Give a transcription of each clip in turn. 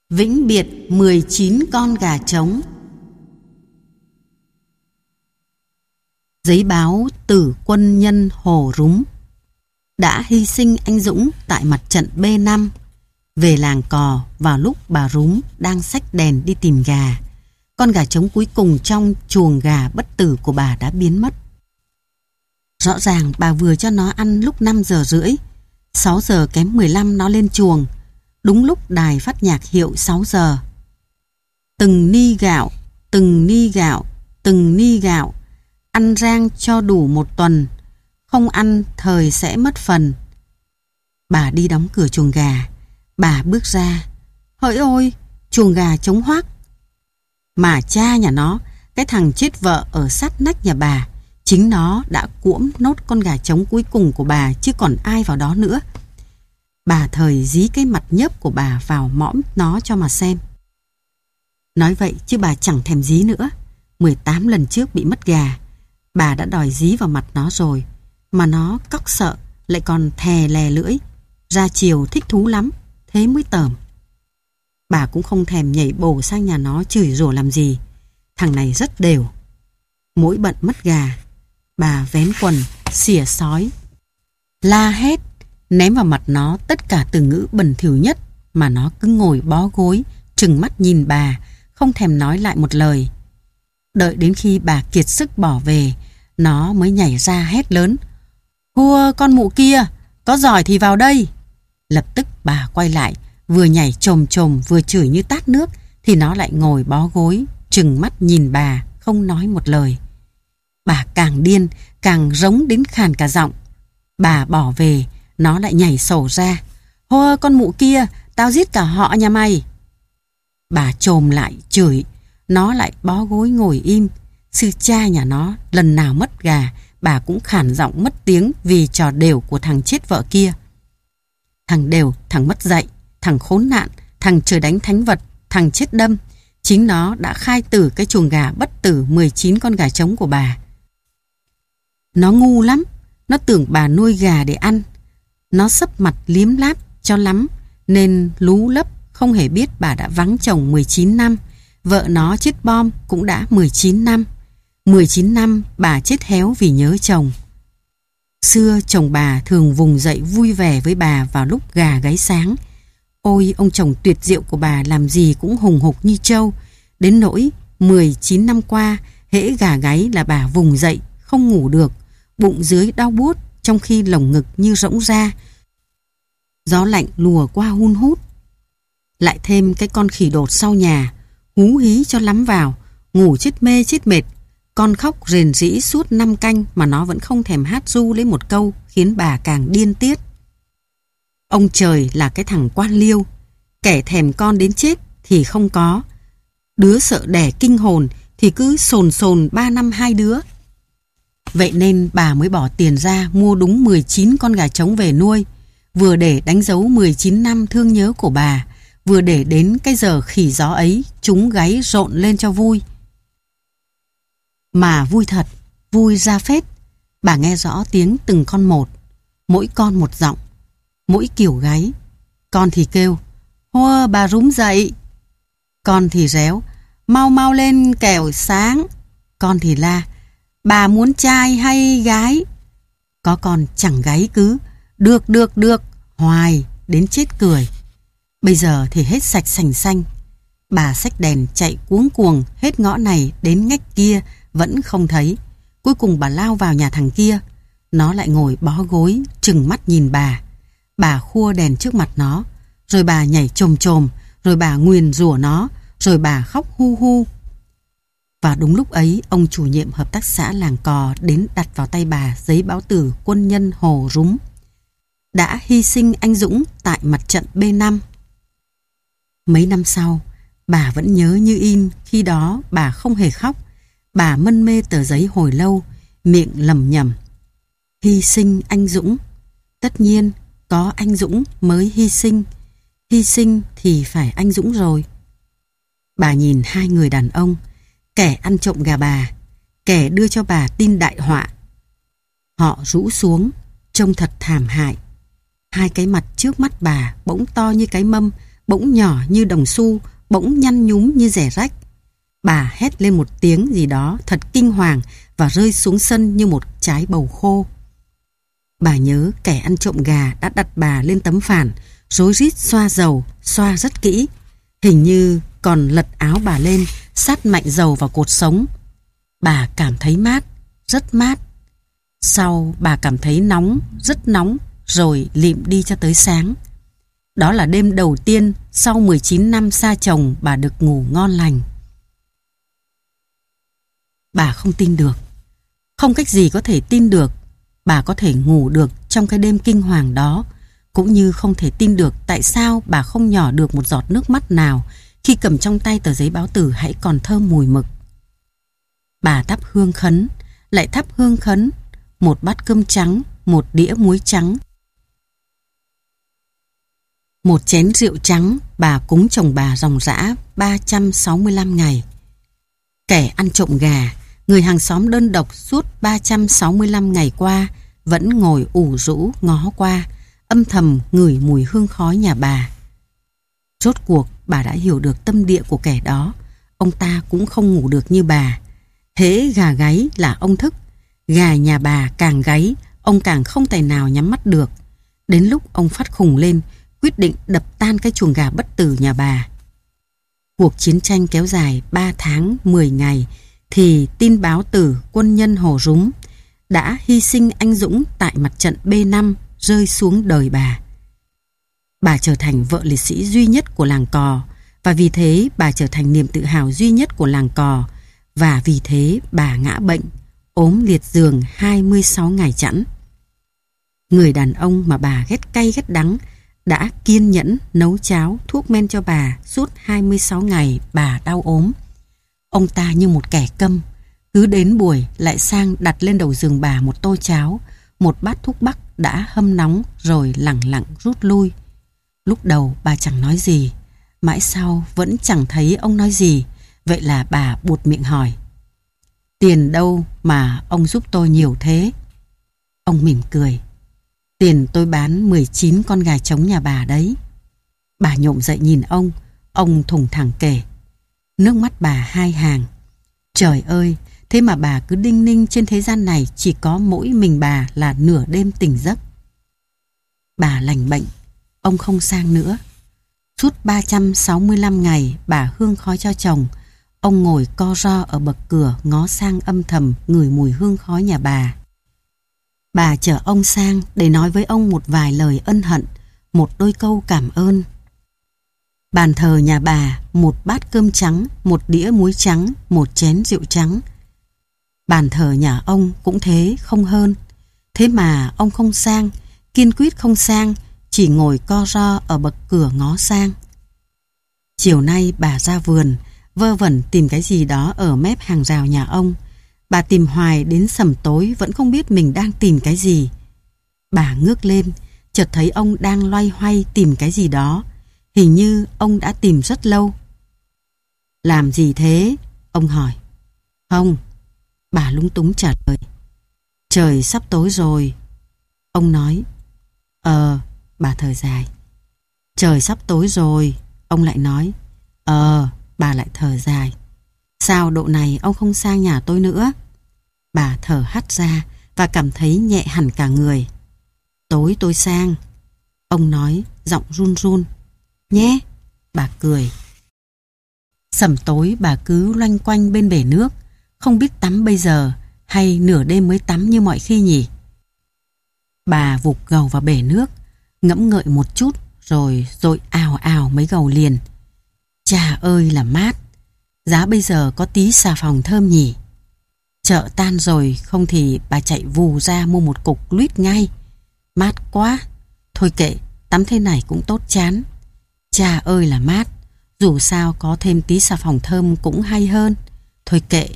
Vĩnh biệt 19 con gà trống. Giấy báo tử quân nhân Hồ Rúm đã hy sinh anh dũng tại mặt trận B5 về làng cò vào lúc bà Rúm đang xách đèn đi tìm gà. Con gà trống cuối cùng trong chuồng gà bất tử của bà đã biến mất. Rõ ràng bà vừa cho nó ăn lúc 5 giờ rưỡi, 6 giờ kém 15 nó lên chuồng, đúng lúc đài phát nhạc hiệu 6 giờ. Từng ni gạo, từng ni gạo, từng ni gạo, ăn rang cho đủ 1 tuần, không ăn thời sẽ mất phần. Bà đi đóng cửa chuồng gà, bà bước ra. Hỡi ôi, chuồng gà trống hoác. Mà cha nhà nó, cái thằng chết vợ ở sát nách nhà bà, chính nó đã cuỗm nốt con gà trống cuối cùng của bà, chứ còn ai vào đó nữa. Bà thời dí cái mặt nhớp của bà vào mõm nó cho mà xem. Nói vậy chứ bà chẳng thèm dí nữa. 18 lần trước bị mất gà, bà đã đòi dí vào mặt nó rồi, mà nó cóc sợ, lại còn thè lè lưỡi. Ra chiều thích thú lắm, thế mới tởm. Bà cũng không thèm nhảy bổ sang nhà nó chửi rủa làm gì. Thằng này rất đều. Mỗi bận mất gà, bà vén quần, xỉa sói, la hét, ném vào mặt nó tất cả từ ngữ bẩn thỉu nhất, mà nó cứ ngồi bó gối, trừng mắt nhìn bà, không thèm nói lại một lời. Đợi đến khi bà kiệt sức bỏ về, nó mới nhảy ra hét lớn: "Hua con mụ kia, có giỏi thì vào đây!" Lập tức bà quay lại, vừa nhảy chồm chồm vừa chửi như tát nước, thì nó lại ngồi bó gối, trừng mắt nhìn bà, không nói một lời. Bà càng điên, càng rống đến khàn cả giọng. Bà bỏ về, nó lại nhảy sổ ra: "Hô con mụ kia, tao giết cả họ nhà mày!" Bà chồm lại chửi, nó lại bó gối ngồi im. Sư cha nhà nó lần nào mất gà, bà cũng khản giọng mất tiếng vì trò đều của thằng chết vợ kia. Thằng đều, thằng mất dạy, thằng khốn nạn, thằng trời đánh thánh vật, thằng chết đâm, chính nó đã khai tử cái chuồng gà bất tử 19 con gà trống của bà. Nó ngu lắm, nó tưởng bà nuôi gà để ăn. Nó sấp mặt liếm láp cho lắm, nên lú lấp không hề biết bà đã vắng chồng 19 năm, vợ nó chết bom cũng đã 19 năm. 19 năm bà chết héo vì nhớ chồng. Xưa chồng bà thường vùng dậy vui vẻ với bà vào lúc gà gáy sáng. Ôi, ông chồng tuyệt diệu của bà làm gì cũng hùng hục như trâu, đến nỗi 19 năm qua, hễ gà gáy là bà vùng dậy, không ngủ được, bụng dưới đau buốt, trong khi lồng ngực như rỗng ra. Gió lạnh lùa qua hun hút. Lại thêm cái con khỉ đột sau nhà, hú hí cho lắm vào, ngủ chết mê chết mệt. Con khóc rền rĩ suốt 5 canh mà nó vẫn không thèm hát ru lấy một câu, khiến bà càng điên tiết. Ông trời là cái thằng quan liêu, kẻ thèm con đến chết thì không có. Đứa sợ đẻ kinh hồn thì cứ sồn sồn 3 năm 2 đứa. Vậy nên bà mới bỏ tiền ra mua đúng 19 con gà trống về nuôi, vừa để đánh dấu 19 năm thương nhớ của bà, vừa để đến cái giờ khỉ gió ấy chúng gáy rộn lên cho vui. Mà vui thật, vui ra phết. Bà nghe rõ tiếng từng con một, mỗi con một giọng, mỗi kiểu gáy. Con thì kêu: "Hô bà Rúm dậy!" Con thì réo: "Mau mau lên kẻo sáng!" Con thì la: "Bà muốn trai hay gái?" Có con chẳng gáy cứ được được được hoài đến chết cười. Bây giờ thì hết sạch sành xanh. Bà xách đèn chạy cuống cuồng hết ngõ này đến ngách kia vẫn không thấy. Cuối cùng bà lao vào nhà thằng kia. Nó lại ngồi bó gối trừng mắt nhìn bà. Bà khua đèn trước mặt nó, rồi bà nhảy chồm chồm, rồi bà nguyền rủa nó, rồi bà khóc hu hu. Và đúng lúc ấy, ông chủ nhiệm hợp tác xã làng cò đến đặt vào tay bà giấy báo tử quân nhân Hồ Rúm đã hy sinh anh dũng tại mặt trận B5. Mấy năm sau, bà vẫn nhớ như in. Khi đó bà không hề khóc. Bà mân mê tờ giấy hồi lâu, miệng lẩm nhẩm: hy sinh anh dũng. Tất nhiên có anh dũng mới hy sinh. Hy sinh thì phải anh dũng rồi. Bà nhìn 2 người đàn ông, kẻ ăn trộm gà bà, kẻ đưa cho bà tin đại họa. Họ rũ xuống, trông thật thảm hại. 2 cái mặt trước mắt bà bỗng to như cái mâm, bỗng nhỏ như đồng xu, bỗng nhăn nhúm như rẻ rách. Bà hét lên một tiếng gì đó thật kinh hoàng và rơi xuống sân như một trái bầu khô. Bà nhớ kẻ ăn trộm gà đã đặt bà lên tấm phản, rối rít xoa dầu, xoa rất kỹ. Hình như còn lật áo bà lên, sát mạnh dầu vào cột sống. Bà cảm thấy mát, rất mát. Sau bà cảm thấy nóng, rất nóng, rồi lịm đi cho tới sáng. Đó là đêm đầu tiên sau 19 năm xa chồng bà được ngủ ngon lành. Bà không tin được. Không cách gì có thể tin được bà có thể ngủ được trong cái đêm kinh hoàng đó, cũng như không thể tin được tại sao bà không nhỏ được một giọt nước mắt nào khi cầm trong tay tờ giấy báo tử hãy còn thơm mùi mực. Bà thắp hương khấn, lại thắp hương khấn, một bát cơm trắng, một đĩa muối trắng, một chén rượu trắng. Bà cúng chồng bà ròng rã 365 ngày. Kẻ ăn trộm gà, người hàng xóm đơn độc suốt 365 ngày qua vẫn ngồi ủ rũ ngó qua, âm thầm ngửi mùi hương khói nhà bà. Rốt cuộc bà đã hiểu được tâm địa của kẻ đó. Ông ta cũng không ngủ được như bà. Hễ gà gáy là ông thức. Gà nhà bà càng gáy, ông càng không tài nào nhắm mắt được. Đến lúc ông phát khùng lên, quyết định đập tan cái chuồng gà bất tử nhà bà. Cuộc chiến tranh kéo dài 3 tháng 10 ngày thì tin báo tử quân nhân Hồ Rúm đã hy sinh anh dũng tại mặt trận B5 rơi xuống đời bà. Bà trở thành vợ liệt sĩ duy nhất của làng Cò, và vì thế bà trở thành niềm tự hào duy nhất của làng Cò, và vì thế bà ngã bệnh, ốm liệt giường 26 ngày chẵn. Người đàn ông mà bà ghét cay ghét đắng đã kiên nhẫn nấu cháo, thuốc men cho bà suốt 26 ngày bà đau ốm. Ông ta như một kẻ câm, cứ đến buổi lại sang đặt lên đầu giường bà một tô cháo, một bát thuốc bắc đã hâm nóng rồi lẳng lặng rút lui. Lúc đầu bà chẳng nói gì, mãi sau vẫn chẳng thấy ông nói gì, vậy là bà buột miệng hỏi: "Tiền đâu mà ông giúp tôi nhiều thế?" Ông mỉm cười: "Tiền tôi bán 19 con gà trống nhà bà đấy." Bà nhổm dậy nhìn ông thùng thẳng kể. Nước mắt bà hai hàng. Trời ơi, thế mà bà cứ đinh ninh trên thế gian này chỉ có mỗi mình bà là nửa đêm tỉnh giấc. Bà lành bệnh, ông không sang nữa. Suốt 365 ngày bà hương khói cho chồng, ông ngồi co ro ở bậc cửa ngó sang âm thầm ngửi mùi hương khói nhà bà. Bà chở ông sang để nói với ông một vài lời ân hận, một đôi câu cảm ơn. Bàn thờ nhà bà, một bát cơm trắng, một đĩa muối trắng, một chén rượu trắng. Bàn thờ nhà ông cũng thế, không hơn. Thế mà ông không sang, kiên quyết không sang, chỉ ngồi co ro ở bậc cửa ngó sang. Chiều nay bà ra vườn, vơ vẩn tìm cái gì đó ở mép hàng rào nhà ông. Bà tìm hoài đến sầm tối vẫn không biết mình đang tìm cái gì. Bà ngước lên, chợt thấy ông đang loay hoay tìm cái gì đó. Hình như ông đã tìm rất lâu. "Làm gì thế?" ông hỏi. "Không." Bà lúng túng trả lời. "Trời sắp tối rồi." Ông nói. Bà thở dài. "Trời sắp tối rồi." Ông lại nói. Bà lại thở dài. "Sao độ này ông không sang nhà tôi nữa?" Bà thở hắt ra và cảm thấy nhẹ hẳn cả người. "Tối tôi sang." Ông nói giọng run run. "Nhé." Bà cười. Sẩm tối bà cứ loanh quanh bên bể nước, không biết tắm bây giờ hay nửa đêm mới tắm như mọi khi nhỉ. Bà vụt gầu vào bể nước, ngẫm ngợi một chút rồi dội ào ào mấy gầu liền. Chà ơi là mát. Giá bây giờ có tí xà phòng thơm nhỉ. Chợ tan rồi, không thì bà chạy vù ra mua một cục luýt ngay. Mát quá. Thôi kệ, tắm thế này cũng tốt chán. Chà ơi là mát. Dù sao có thêm tí xà phòng thơm cũng hay hơn. Thôi kệ.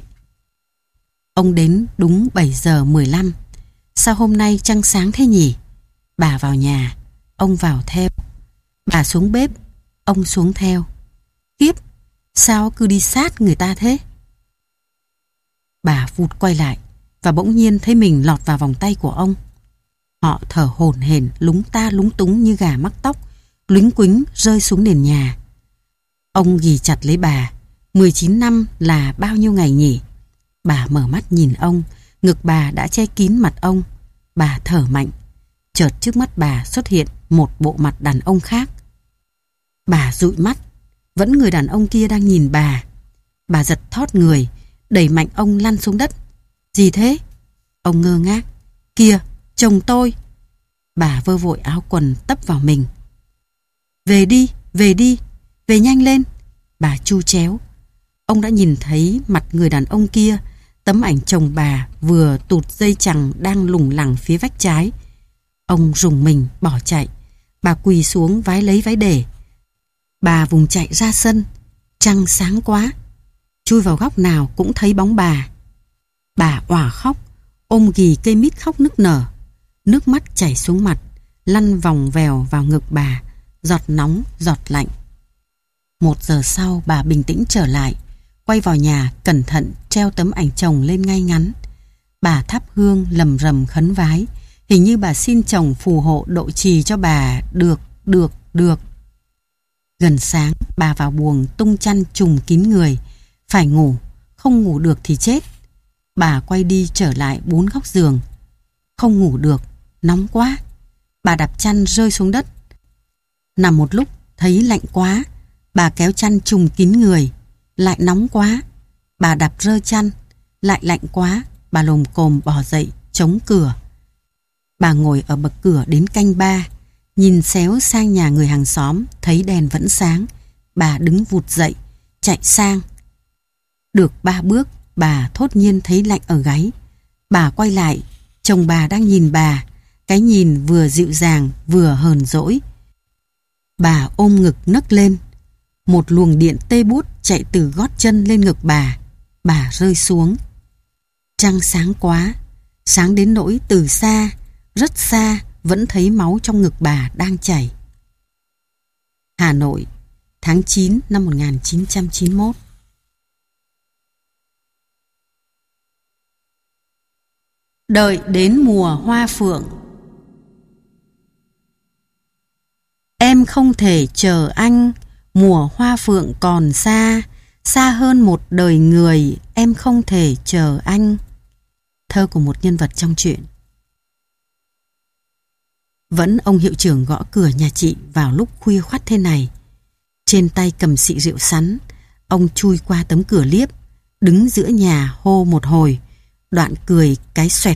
Ông đến đúng 7 giờ 15. Sao hôm nay trăng sáng thế nhỉ? Bà vào nhà, ông vào theo. Bà xuống bếp, ông xuống theo. Kiếp, sao cứ đi sát người ta thế? Bà vụt quay lại và bỗng nhiên thấy mình lọt vào vòng tay của ông. Họ thở hổn hển, lúng ta lúng túng như gà mắc tóc, luính quính rơi xuống nền nhà. Ông ghì chặt lấy bà. 19 năm là bao nhiêu ngày nhỉ? Bà mở mắt nhìn ông, ngực bà đã che kín mặt ông. Bà thở mạnh. Chợt trước mắt bà xuất hiện một bộ mặt đàn ông khác. Bà dụi mắt, vẫn người đàn ông kia đang nhìn bà. Bà giật thót người, đẩy mạnh ông lăn xuống đất. Gì thế? Ông ngơ ngác. Kìa, chồng tôi. Bà vơ vội áo quần tấp vào mình. Về đi, về đi, về nhanh lên. Bà chu chéo. Ông đã nhìn thấy mặt người đàn ông kia. Tấm ảnh chồng bà vừa tụt dây chằng đang lủng lẳng phía vách trái. Ông rùng mình bỏ chạy. Bà quỳ xuống vái lấy váy để. Bà vùng chạy ra sân. Trăng sáng quá. Chui vào góc nào cũng thấy bóng bà. Bà òa khóc, ôm ghì cây mít khóc nức nở. Nước mắt chảy xuống mặt, lăn vòng vèo vào ngực bà, giọt nóng, giọt lạnh. 1 giờ sau bà bình tĩnh trở lại, quay vào nhà cẩn thận treo tấm ảnh chồng lên ngay ngắn. Bà thắp hương lầm rầm khấn vái, hình như bà xin chồng phù hộ độ trì cho bà được. Gần sáng bà vào buồng tung chăn trùm kín người, phải ngủ, không ngủ được thì chết. Bà quay đi trở lại 4 góc giường. Không ngủ được, nóng quá. Bà đạp chăn rơi xuống đất. Nằm một lúc thấy lạnh quá, bà kéo chăn trùm kín người. Lại nóng quá, bà đạp rơi chăn. Lại lạnh quá, bà lồm cồm bò dậy chống cửa. Bà ngồi ở bậc cửa đến canh 3, nhìn xéo sang nhà người hàng xóm, thấy đèn vẫn sáng. Bà đứng vụt dậy, chạy sang. Được 3 bước, bà thốt nhiên thấy lạnh ở gáy. Bà quay lại, chồng bà đang nhìn bà, cái nhìn vừa dịu dàng vừa hờn dỗi. Bà ôm ngực nấc lên. Một luồng điện tê buốt chạy từ gót chân lên ngực bà rơi xuống. Trăng sáng quá, sáng đến nỗi từ xa, rất xa vẫn thấy máu trong ngực bà đang chảy. Hà Nội, tháng 9 năm 1991. Đợi đến mùa hoa phượng. Em không thể chờ anh, mùa hoa phượng còn xa, xa hơn một đời người, em không thể chờ anh. Thơ của một nhân vật trong truyện. Vẫn ông hiệu trưởng gõ cửa nhà chị vào lúc khuya khoắt thế này. Trên tay cầm xị rượu sắn, ông chui qua tấm cửa liếp, đứng giữa nhà hô một hồi, đoạn cười cái xoẹt.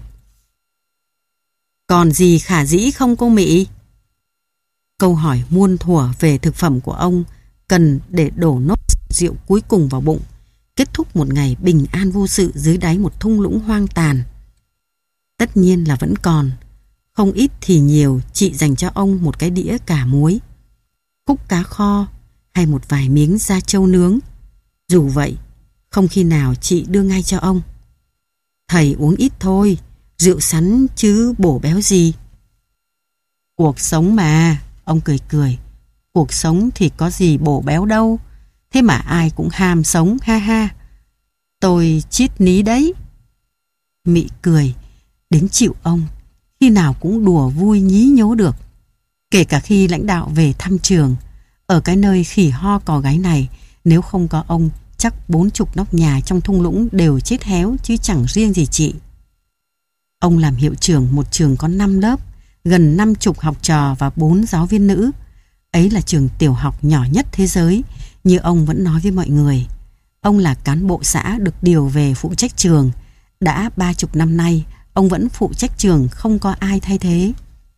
Còn gì khả dĩ không cô Mỹ? Câu hỏi muôn thuở về thực phẩm của ông cần để đổ nốt rượu cuối cùng vào bụng, kết thúc một ngày bình an vô sự dưới đáy một thung lũng hoang tàn. Tất nhiên là vẫn còn, không ít thì nhiều chị dành cho ông một cái đĩa cà muối, khúc cá kho hay một vài miếng da trâu nướng. Dù vậy, không khi nào chị đưa ngay cho ông. Thầy uống ít thôi, rượu sắn chứ bổ béo gì. Cuộc sống mà, ông cười cười. Cuộc sống thì có gì bổ béo đâu, thế mà ai cũng ham sống, ha ha. Tôi triết lý đấy. Mị cười, đến chịu ông, khi nào cũng đùa vui nhí nhố được. Kể cả khi lãnh đạo về thăm trường, ở cái nơi khỉ ho cò gáy này, nếu không có ông, chắc 40 nóc nhà trong thung lũng đều chết héo chứ chẳng riêng gì chị. Ông làm hiệu trưởng một trường có 5 lớp, gần 50 học trò và 4 giáo viên nữ. Ấy là trường tiểu học nhỏ nhất thế giới, như ông vẫn nói với mọi người. Ông là cán bộ xã được điều về phụ trách trường. Đã 30 năm nay, ông vẫn phụ trách trường, không có ai thay thế.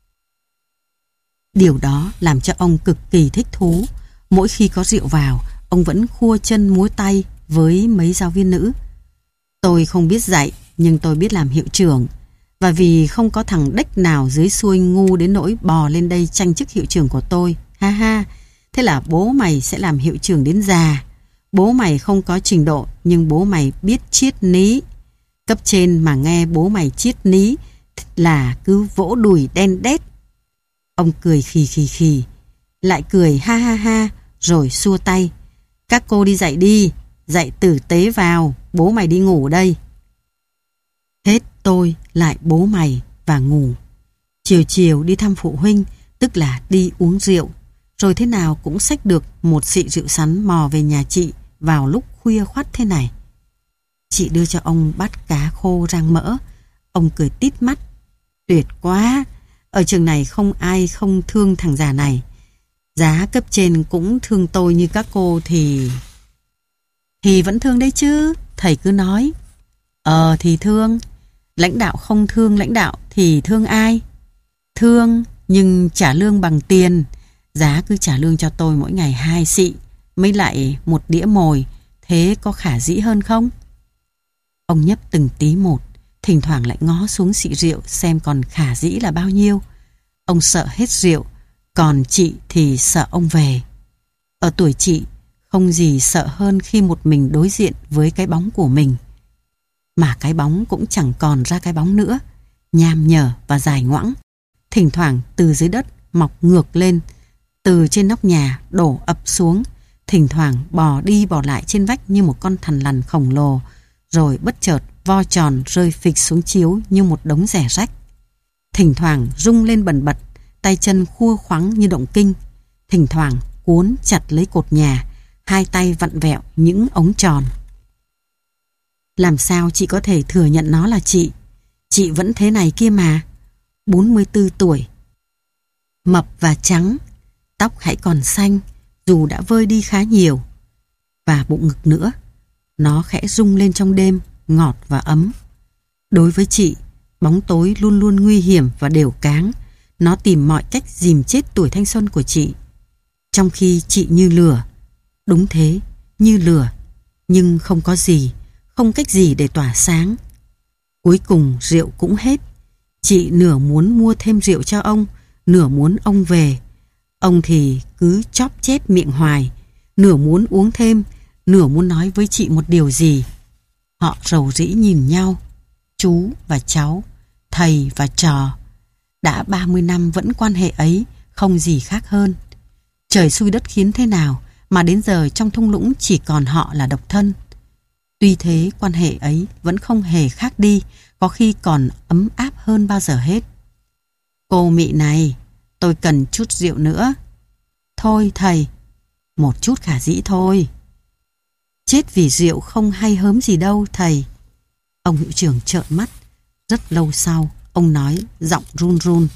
Điều đó làm cho ông cực kỳ thích thú. Mỗi khi có rượu vào, ông vẫn khua chân múa tay với mấy giáo viên nữ. Tôi không biết dạy, nhưng tôi biết làm hiệu trưởng. Và vì không có thằng đếch nào dưới xuôi ngu đến nỗi bò lên đây tranh chức hiệu trưởng của tôi, ha ha, thế là bố mày sẽ làm hiệu trưởng đến già. Bố mày không có trình độ, nhưng bố mày biết triết lý. Cấp trên mà nghe bố mày triết lý là cứ vỗ đùi đen đét. Ông cười khì khì khì, lại cười ha ha ha, rồi xua tay. Các cô đi dạy đi, dạy tử tế vào, bố mày đi ngủ đây. Hết tôi lại bố mày và ngủ. Chiều chiều đi thăm phụ huynh, tức là đi uống rượu. rồi thế nào cũng xách được một xị rượu sắn mò về nhà chị vào lúc khuya khoắt thế này. Chị đưa cho ông bát cá khô rang mỡ. Ông cười tít mắt. Tuyệt quá, ở trường này không ai không thương thằng già này. Giá cấp trên cũng thương tôi như các cô thì vẫn thương đấy chứ. Thầy cứ nói. Thì thương. Lãnh đạo không thương lãnh đạo thì thương ai? Thương nhưng trả lương bằng tiền. Giá cứ trả lương cho tôi mỗi ngày 2 xị, mới lại một đĩa mồi. Thế có khả dĩ hơn không? Ông nhấp từng tí một, thỉnh thoảng lại ngó xuống xị rượu xem còn khả dĩ là bao nhiêu. Ông sợ hết rượu, còn chị thì sợ ông về. Ở tuổi chị, không gì sợ hơn khi một mình đối diện với cái bóng của mình. Mà cái bóng cũng chẳng còn ra cái bóng nữa, nham nhở và dài ngoẵng. Thỉnh thoảng từ dưới đất mọc ngược lên, từ trên nóc nhà đổ ập xuống, thỉnh thoảng bò đi bò lại trên vách như một con thằn lằn khổng lồ, rồi bất chợt vo tròn rơi phịch xuống chiếu như một đống rẻ rách. Thỉnh thoảng rung lên bần bật, tay chân khua khoắng như động kinh. Thỉnh thoảng cuốn chặt lấy cột nhà, hai tay vặn vẹo những ống tròn. Làm sao chị có thể thừa nhận nó là chị? Chị vẫn thế này kia mà. 44 tuổi. Mập và trắng, tóc hãy còn xanh, dù đã vơi đi khá nhiều. Và bụng ngực nữa, nó khẽ rung lên trong đêm, ngọt và ấm. Đối với chị, bóng tối luôn luôn nguy hiểm và đều cáng. Nó tìm mọi cách dìm chết tuổi thanh xuân của chị. Trong khi chị như lửa. Đúng thế, như lửa. Nhưng không có gì, không cách gì để tỏa sáng. Cuối cùng rượu cũng hết. Chị nửa muốn mua thêm rượu cho ông, nửa muốn ông về. Ông thì cứ chóp chép miệng hoài, nửa muốn uống thêm, nửa muốn nói với chị một điều gì. Họ rầu rĩ nhìn nhau, chú và cháu, thầy và trò. Đã 30 năm vẫn quan hệ ấy, không gì khác hơn. Trời xui đất khiến thế nào mà đến giờ trong thung lũng chỉ còn họ là độc thân. Tuy thế quan hệ ấy vẫn không hề khác đi, có khi còn ấm áp hơn bao giờ hết. Cô Mị này, tôi cần chút rượu nữa. Thôi thầy, một chút khả dĩ thôi. Chết vì rượu không hay hớm gì đâu thầy. Ông hiệu trưởng trợn mắt. Rất lâu sau, ông nói giọng run run.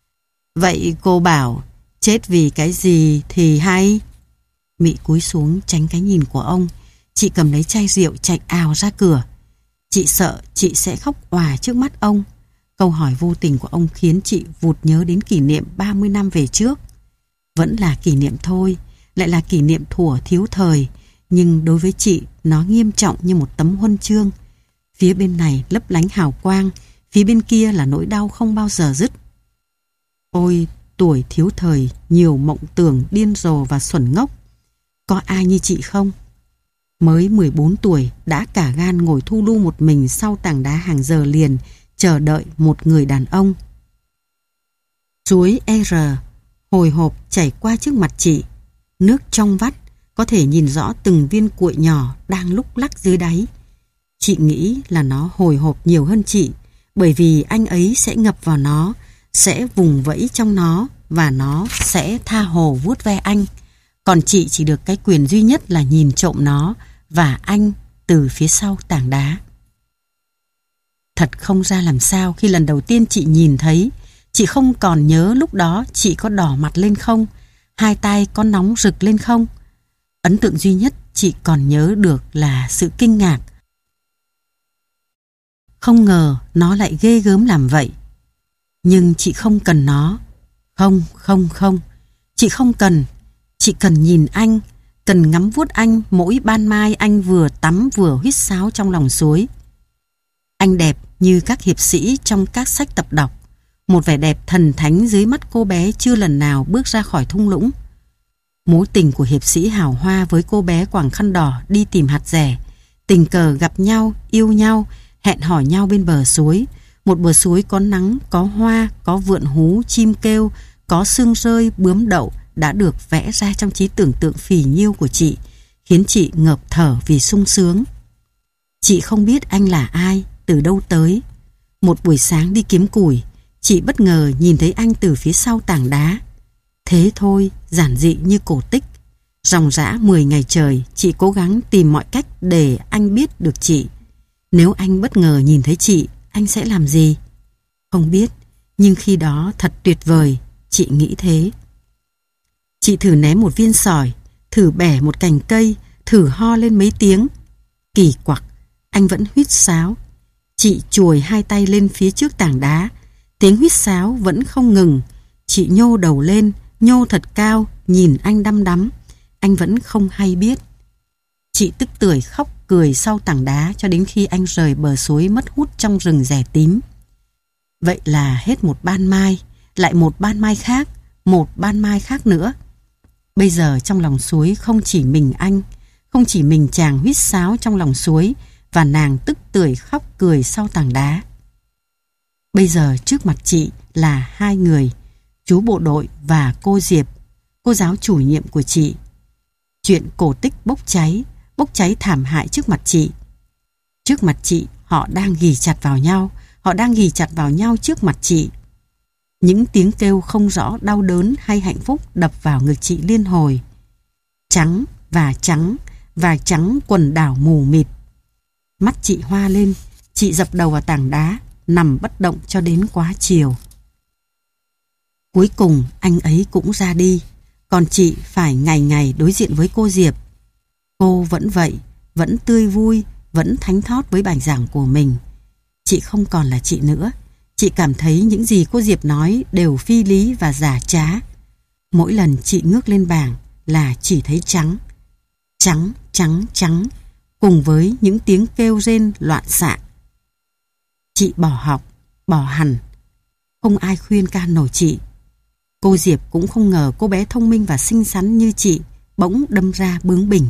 Vậy cô bảo chết vì cái gì thì hay? Mị cúi xuống tránh cái nhìn của ông. Chị cầm lấy chai rượu chạy ào ra cửa. Chị sợ chị sẽ khóc òa trước mắt ông. Câu hỏi vô tình của ông khiến chị vụt nhớ đến kỷ niệm 30 năm về trước. Vẫn là kỷ niệm thôi, lại là kỷ niệm thuở thiếu thời, nhưng đối với chị nó nghiêm trọng như một tấm huân chương. Phía bên này lấp lánh hào quang, phía bên kia là nỗi đau không bao giờ dứt. Ôi, tuổi thiếu thời, nhiều mộng tưởng điên rồ và xuẩn ngốc. Có ai như chị không? Mới 14 tuổi đã cả gan ngồi thu lu một mình sau tảng đá hàng giờ liền, chờ đợi một người đàn ông. Suối R hồi hộp chảy qua trước mặt chị. Nước trong vắt, có thể nhìn rõ từng viên cuội nhỏ đang lúc lắc dưới đáy. Chị nghĩ là nó hồi hộp nhiều hơn chị, bởi vì anh ấy sẽ ngập vào nó, sẽ vùng vẫy trong nó và nó sẽ tha hồ vuốt ve anh. Còn chị chỉ được cái quyền duy nhất là nhìn trộm nó và anh từ phía sau tảng đá. Thật không ra làm sao khi lần đầu tiên chị nhìn thấy. Chị không còn nhớ lúc đó chị có đỏ mặt lên không, hai tay có nóng rực lên không. Ấn tượng duy nhất chị còn nhớ được là sự kinh ngạc. Không ngờ nó lại ghê gớm làm vậy. Nhưng chị không cần nó. Không. Chị không cần. Chị cần nhìn anh, cần ngắm vuốt anh mỗi ban mai anh vừa tắm vừa huýt sáo trong lòng suối. Anh đẹp như các hiệp sĩ trong các sách tập đọc, một vẻ đẹp thần thánh dưới mắt cô bé chưa lần nào bước ra khỏi thung lũng. Mối tình của hiệp sĩ hào hoa với cô bé quàng khăn đỏ đi tìm hạt dẻ, tình cờ gặp nhau, yêu nhau, hẹn hò nhau bên bờ suối. Một bờ suối có nắng, có hoa, có vượn hú, chim kêu, có sương rơi, bướm đậu đã được vẽ ra trong trí tưởng tượng phì nhiêu của chị, khiến chị ngợp thở vì sung sướng. Chị không biết anh là ai, từ đâu tới. Một buổi sáng đi kiếm củi, chị bất ngờ nhìn thấy anh từ phía sau tảng đá. Thế thôi, giản dị như cổ tích. Ròng rã 10 ngày trời, chị cố gắng tìm mọi cách để anh biết được chị. Nếu anh bất ngờ nhìn thấy chị, anh sẽ làm gì? Không biết, nhưng khi đó thật tuyệt vời, chị nghĩ thế. Chị thử ném một viên sỏi, thử bẻ một cành cây, thử ho lên mấy tiếng. Kỳ quặc, anh vẫn huýt sáo. Chị chuồi hai tay lên phía trước tảng đá, tiếng huýt sáo vẫn không ngừng. Chị nhô đầu lên, nhô thật cao, nhìn anh đăm đắm. Anh vẫn không hay biết. Chị tức tưởi khóc cười sau tảng đá cho đến khi anh rời bờ suối mất hút trong rừng rẻ tím. Vậy là hết một ban mai, lại một ban mai khác, một ban mai khác nữa. Bây giờ trong lòng suối không chỉ mình anh, không chỉ mình chàng huýt sáo trong lòng suối và nàng tức tưởi khóc cười sau tảng đá. Bây giờ trước mặt chị là hai người, chú bộ đội và cô Diệp, cô giáo chủ nhiệm của chị. Chuyện cổ tích bốc cháy thảm hại trước mặt chị. Trước mặt chị, họ đang ghì chặt vào nhau, họ đang ghì chặt vào nhau trước mặt chị. Những tiếng kêu không rõ đau đớn hay hạnh phúc đập vào ngực chị liên hồi. Trắng và trắng quần đảo mù mịt. Mắt chị hoa lên, chị dập đầu vào tảng đá, nằm bất động cho đến quá chiều. Cuối cùng anh ấy cũng ra đi, còn chị phải ngày ngày đối diện với cô Diệp. Cô vẫn vậy, vẫn tươi vui, vẫn thánh thót với bài giảng của mình. Chị không còn là chị nữa. Chị cảm thấy những gì cô Diệp nói đều phi lý và giả trá. Mỗi lần chị ngước lên bảng là chỉ thấy trắng. Trắng, trắng, trắng, cùng với những tiếng kêu rên loạn xạ. Chị bỏ học, bỏ hẳn. Không ai khuyên can nổi chị. Cô Diệp cũng không ngờ cô bé thông minh và xinh xắn như chị bỗng đâm ra bướng bỉnh.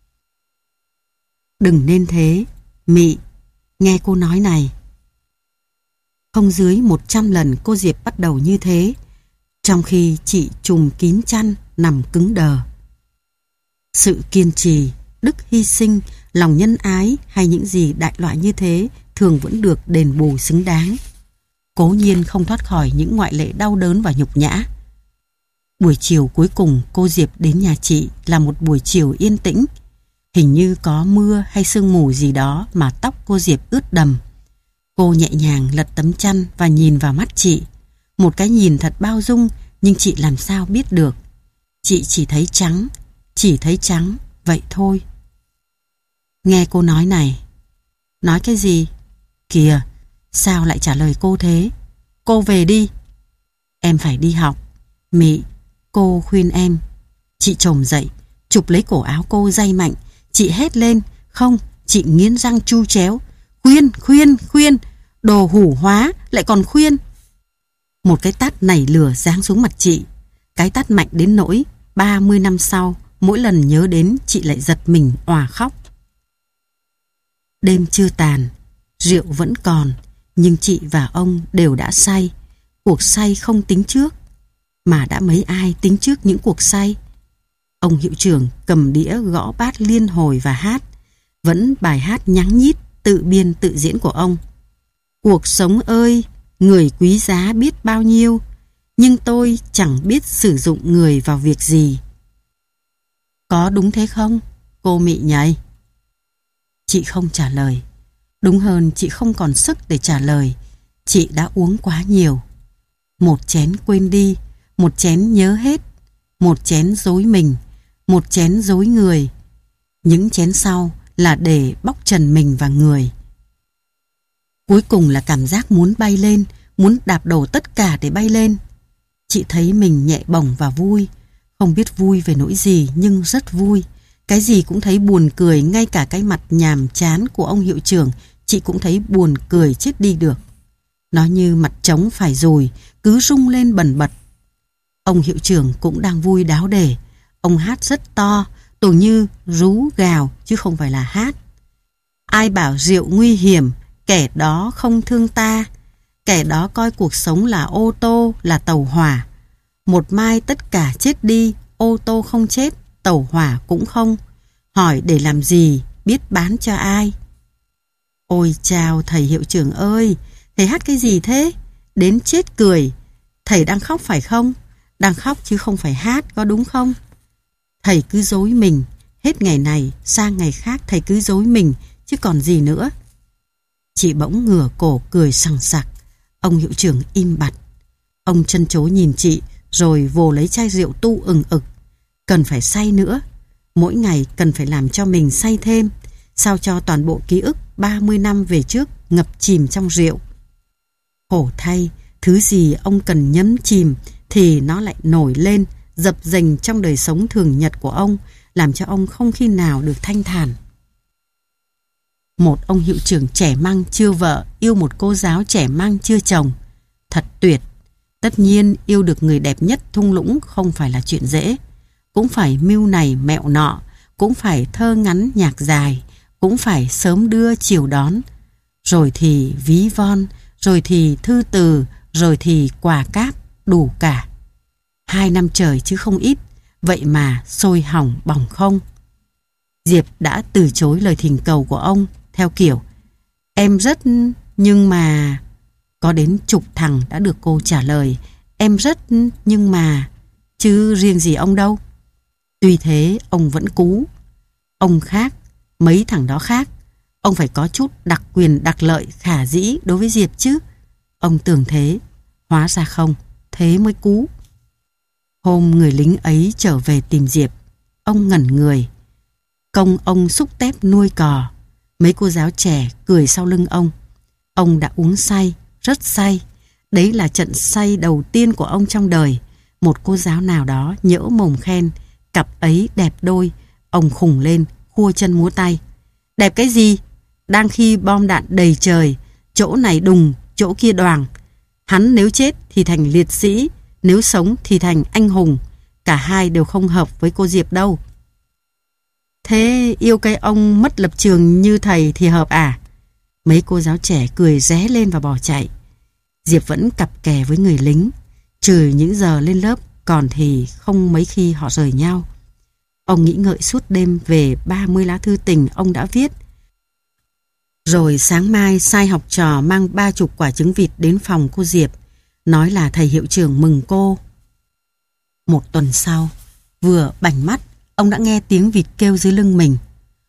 Đừng nên thế, Mị, nghe cô nói này. Không dưới 100 lần cô Diệp bắt đầu như thế, trong khi chị trùm kín chăn nằm cứng đờ. Sự kiên trì, đức hy sinh, lòng nhân ái hay những gì đại loại như thế thường vẫn được đền bù xứng đáng. Cố nhiên không thoát khỏi những ngoại lệ đau đớn và nhục nhã. Buổi chiều cuối cùng cô Diệp đến nhà chị là một buổi chiều yên tĩnh. Hình như có mưa hay sương mù gì đó mà tóc cô Diệp ướt đầm. Cô nhẹ nhàng lật tấm chăn và nhìn vào mắt chị. Một cái nhìn thật bao dung, nhưng chị làm sao biết được. Chị chỉ thấy trắng, vậy thôi. Nghe cô nói này. Nói cái gì? Kìa, sao lại trả lời cô thế? Cô về đi. Em phải đi học. Mị, cô khuyên em. Chị chồm dậy, chụp lấy cổ áo cô day mạnh. Chị hét lên. Không, chị nghiến răng chu chéo. Khuyên, đồ hủ hóa, lại còn khuyên. Một cái tát nảy lửa giáng xuống mặt chị. Cái tát mạnh đến nỗi 30 năm sau, mỗi lần nhớ đến chị lại giật mình òa khóc. Đêm chưa tàn, rượu vẫn còn, nhưng chị và ông đều đã say. Cuộc say không tính trước, mà đã mấy ai tính trước những cuộc say. Ông hiệu trưởng cầm đĩa gõ bát liên hồi và hát, vẫn bài hát nhắng nhít tự biên tự diễn của ông. Cuộc sống ơi, người quý giá biết bao nhiêu, nhưng tôi chẳng biết sử dụng người vào việc gì. Có đúng thế không, cô Mị nhảy? Chị không trả lời. Đúng hơn, chị không còn sức để trả lời. Chị đã uống quá nhiều. Một chén quên đi, một chén nhớ hết, một chén dối mình, một chén dối người. Những chén sau là để bóc trần mình và người. Cuối cùng là cảm giác muốn bay lên, muốn đạp đổ tất cả để bay lên. Chị thấy mình nhẹ bổng và vui. Không biết vui về nỗi gì nhưng rất vui. Cái gì cũng thấy buồn cười, ngay cả cái mặt nhàm chán của ông hiệu trưởng chị cũng thấy buồn cười chết đi được. Nó như mặt trống phải rồi, cứ rung lên bần bật. Ông hiệu trưởng cũng đang vui đáo để. Ông hát rất to, tưởng như rú gào chứ không phải là hát. Ai bảo rượu nguy hiểm, kẻ đó không thương ta. Kẻ đó coi cuộc sống là ô tô, là tàu hỏa. Một mai tất cả chết đi, ô tô không chết, tàu hỏa cũng không. Hỏi để làm gì, biết bán cho ai? Ôi chào thầy hiệu trưởng ơi, thầy hát cái gì thế? Đến chết cười. Thầy đang khóc phải không? đang khóc chứ không phải hát, có đúng không? Thầy cứ dối mình, hết ngày này sang ngày khác thầy cứ dối mình, chứ còn gì nữa. Chị bỗng ngửa cổ cười sằng sặc. Ông hiệu trưởng im bặt. Ông trân trố nhìn chị, rồi vồ lấy chai rượu tu ừng ực. Cần phải say nữa. Mỗi ngày cần phải làm cho mình say thêm, sao cho toàn bộ ký ức 30 năm về trước ngập chìm trong rượu. Khổ thay, thứ gì ông cần nhấn chìm thì nó lại nổi lên, dập dềnh trong đời sống thường nhật của ông, làm cho ông không khi nào được thanh thản. Một ông hiệu trưởng trẻ măng chưa vợ yêu một cô giáo trẻ măng chưa chồng. Thật tuyệt. Tất nhiên yêu được người đẹp nhất thung lũng không phải là chuyện dễ. Cũng phải mưu này mẹo nọ, cũng phải thơ ngắn nhạc dài, cũng phải sớm đưa chiều đón. Rồi thì ví von, rồi thì thư từ, rồi thì quà cáp, đủ cả. 2 năm trời chứ không ít, vậy mà sôi hỏng bỏng không. Diệp đã từ chối lời thỉnh cầu của ông theo kiểu em rất nhưng mà. Có đến chục thằng đã được cô trả lời em rất nhưng mà, chứ riêng gì ông đâu. Tuy thế ông vẫn cú. Ông khác, mấy thằng đó khác. Ông phải có chút đặc quyền đặc lợi khả dĩ đối với Diệp chứ. Ông tưởng thế, hóa ra không, thế mới cú. Hôm người lính ấy trở về tìm Diệp, ông ngẩn người. Công ông xúc tép nuôi cò. Mấy cô giáo trẻ cười sau lưng ông. Ông đã uống say, rất say. Đấy là trận say đầu tiên của ông trong đời. Một cô giáo nào đó nhỡ mồm khen cặp ấy đẹp đôi, ông khùng lên, khua chân múa tay. Đẹp cái gì? Đang khi bom đạn đầy trời, chỗ này đùng, chỗ kia đoàng. Hắn nếu chết thì thành liệt sĩ, nếu sống thì thành anh hùng. Cả hai đều không hợp với cô Diệp đâu. Thế yêu cái ông mất lập trường như thầy thì hợp à? Mấy cô giáo trẻ cười ré lên và bỏ chạy. Diệp vẫn cặp kè với người lính. Trừ những giờ lên lớp, còn thì không mấy khi họ rời nhau. Ông nghĩ ngợi suốt đêm về 30 lá thư tình ông đã viết. Rồi sáng mai sai học trò mang 30 quả trứng vịt đến phòng cô Diệp, nói là thầy hiệu trưởng mừng cô. Một tuần sau, vừa bảnh mắt, ông đã nghe tiếng vịt kêu dưới lưng mình.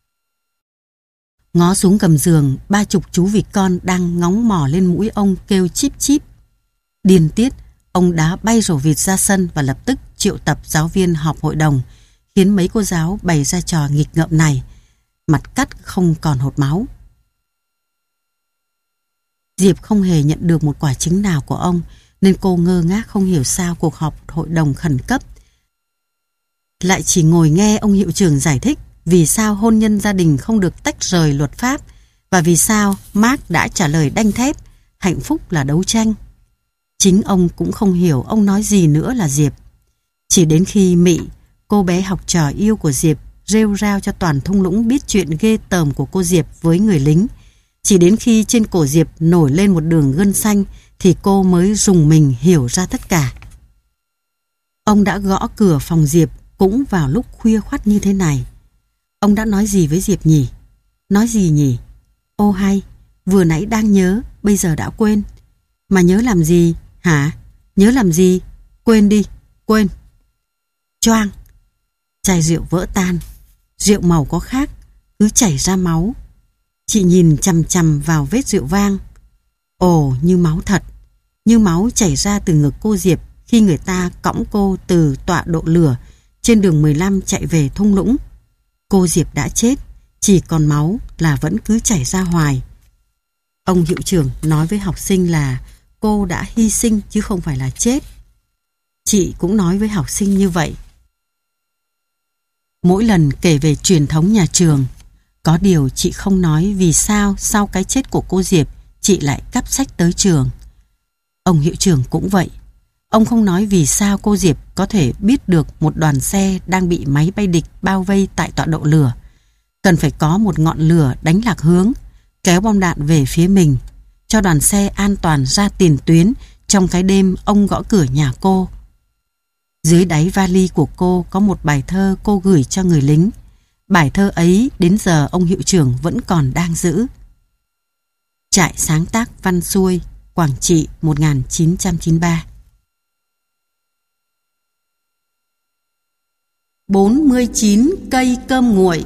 Ngó xuống gầm giường, 30 chú vịt con đang ngóng mò lên mũi ông kêu chíp chíp. Điên tiết, ông đá bay rổ vịt ra sân và lập tức triệu tập giáo viên họp hội đồng, khiến mấy cô giáo bày ra trò nghịch ngợm này, mặt cắt không còn hột máu. Diệp không hề nhận được một quả trứng nào của ông, nên cô ngơ ngác không hiểu sao cuộc họp hội đồng khẩn cấp lại chỉ ngồi nghe ông hiệu trưởng giải thích vì sao hôn nhân gia đình không được tách rời luật pháp, và vì sao Marx đã trả lời đanh thép hạnh phúc là đấu tranh. Chính ông cũng không hiểu ông nói gì nữa là Diệp. Chỉ đến khi Mị, cô bé học trò yêu của Diệp, rêu rao cho toàn thung lũng biết chuyện ghê tởm của cô Diệp với người lính, chỉ đến khi trên cổ Diệp nổi lên một đường gân xanh thì cô mới rùng mình hiểu ra tất cả. Ông đã gõ cửa phòng Diệp cũng vào lúc khuya khoắt như thế này. Ông đã nói gì với Diệp nhỉ? Nói gì nhỉ? Ô hay, vừa nãy đang nhớ, bây giờ đã quên. Mà nhớ làm gì? Hả? Nhớ làm gì? Quên đi, quên. Choang. Chai rượu vỡ tan. Rượu màu có khác, cứ chảy ra máu. Chị nhìn chằm chằm vào vết rượu vang. Ồ, như máu thật. Như máu chảy ra từ ngực cô Diệp khi người ta cõng cô từ tọa độ lửa trên đường 15 chạy về thung lũng. Cô Diệp đã chết, chỉ còn máu là vẫn cứ chảy ra hoài. Ông hiệu trưởng nói với học sinh là cô đã hy sinh chứ không phải là chết. Chị cũng nói với học sinh như vậy. Mỗi lần kể về truyền thống nhà trường, có điều chị không nói vì sao sau cái chết của cô Diệp chị lại cắp sách tới trường. Ông hiệu trưởng cũng vậy. Ông không nói vì sao cô Diệp có thể biết được một đoàn xe đang bị máy bay địch bao vây tại tọa độ lửa. Cần phải có một ngọn lửa đánh lạc hướng, kéo bom đạn về phía mình, cho đoàn xe an toàn ra tiền tuyến trong cái đêm ông gõ cửa nhà cô. Dưới đáy vali của cô có một bài thơ cô gửi cho người lính. Bài thơ ấy đến giờ ông hiệu trưởng vẫn còn đang giữ. Trại sáng tác Văn Xuôi, Quảng Trị 1993. 49 cây cơm nguội.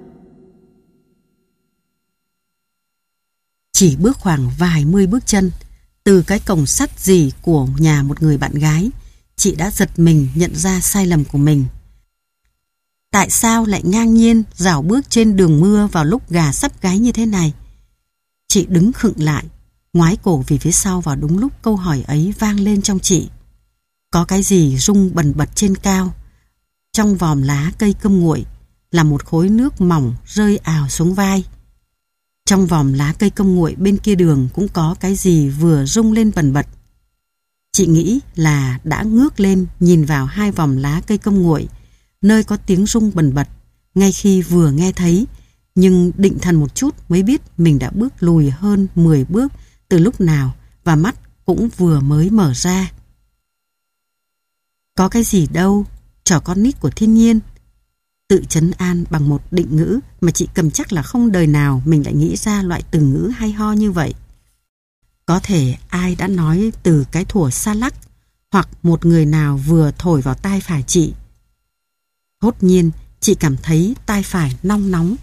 Chỉ bước khoảng vài mươi bước chân từ cái cổng sắt rỉ của nhà một người bạn gái, chị đã giật mình nhận ra sai lầm của mình. Tại sao lại ngang nhiên rảo bước trên đường mưa vào lúc gà sắp gáy như thế này? Chị đứng khựng lại, ngoái cổ về phía sau vào đúng lúc câu hỏi ấy vang lên trong chị. Có cái gì rung bần bật trên cao. Trong vòm lá cây cơm nguội là một khối nước mỏng rơi ào xuống vai. Trong vòm lá cây cơm nguội bên kia đường cũng có cái gì vừa rung lên bần bật. Chị nghĩ là đã ngước lên nhìn vào hai vòm lá cây cơm nguội, nơi có tiếng rung bần bật, ngay khi vừa nghe thấy, nhưng định thần một chút mới biết mình đã bước lùi hơn 10 bước từ lúc nào và mắt cũng vừa mới mở ra. Có cái gì đâu, trò con nít của thiên nhiên. Tự trấn an bằng một định ngữ mà chị cầm chắc là không đời nào mình lại nghĩ ra loại từ ngữ hay ho như vậy. Có thể ai đã nói từ cái thuở xa lắc, hoặc một người nào vừa thổi vào tai phải chị. Thốt nhiên, chị cảm thấy tai phải nong nóng.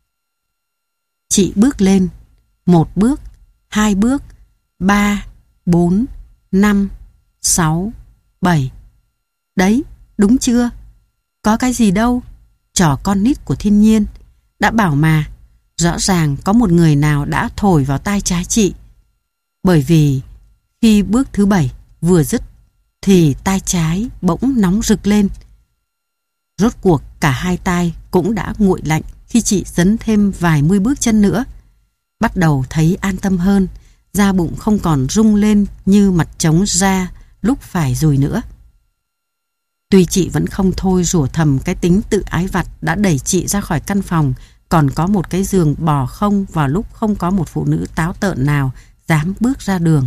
Chị bước lên, 1 bước, 2 bước, 3, 4, 5, 6, 7. Đấy, đúng chưa? Có cái gì đâu, trò con nít của thiên nhiên. Đã bảo mà, rõ ràng có một người nào đã thổi vào tai trái chị. Bởi vì khi bước thứ 7 vừa dứt thì tai trái bỗng nóng rực lên. Rốt cuộc cả hai tai cũng đã nguội lạnh khi chị dấn thêm vài mươi bước chân nữa. Bắt đầu thấy an tâm hơn, da bụng không còn rung lên như mặt trống ra lúc phải dùi nữa. Tuy chị vẫn không thôi rủa thầm cái tính tự ái vặt đã đẩy chị ra khỏi căn phòng, còn có một cái giường bò không vào lúc không có một phụ nữ táo tợn nào dám bước ra đường.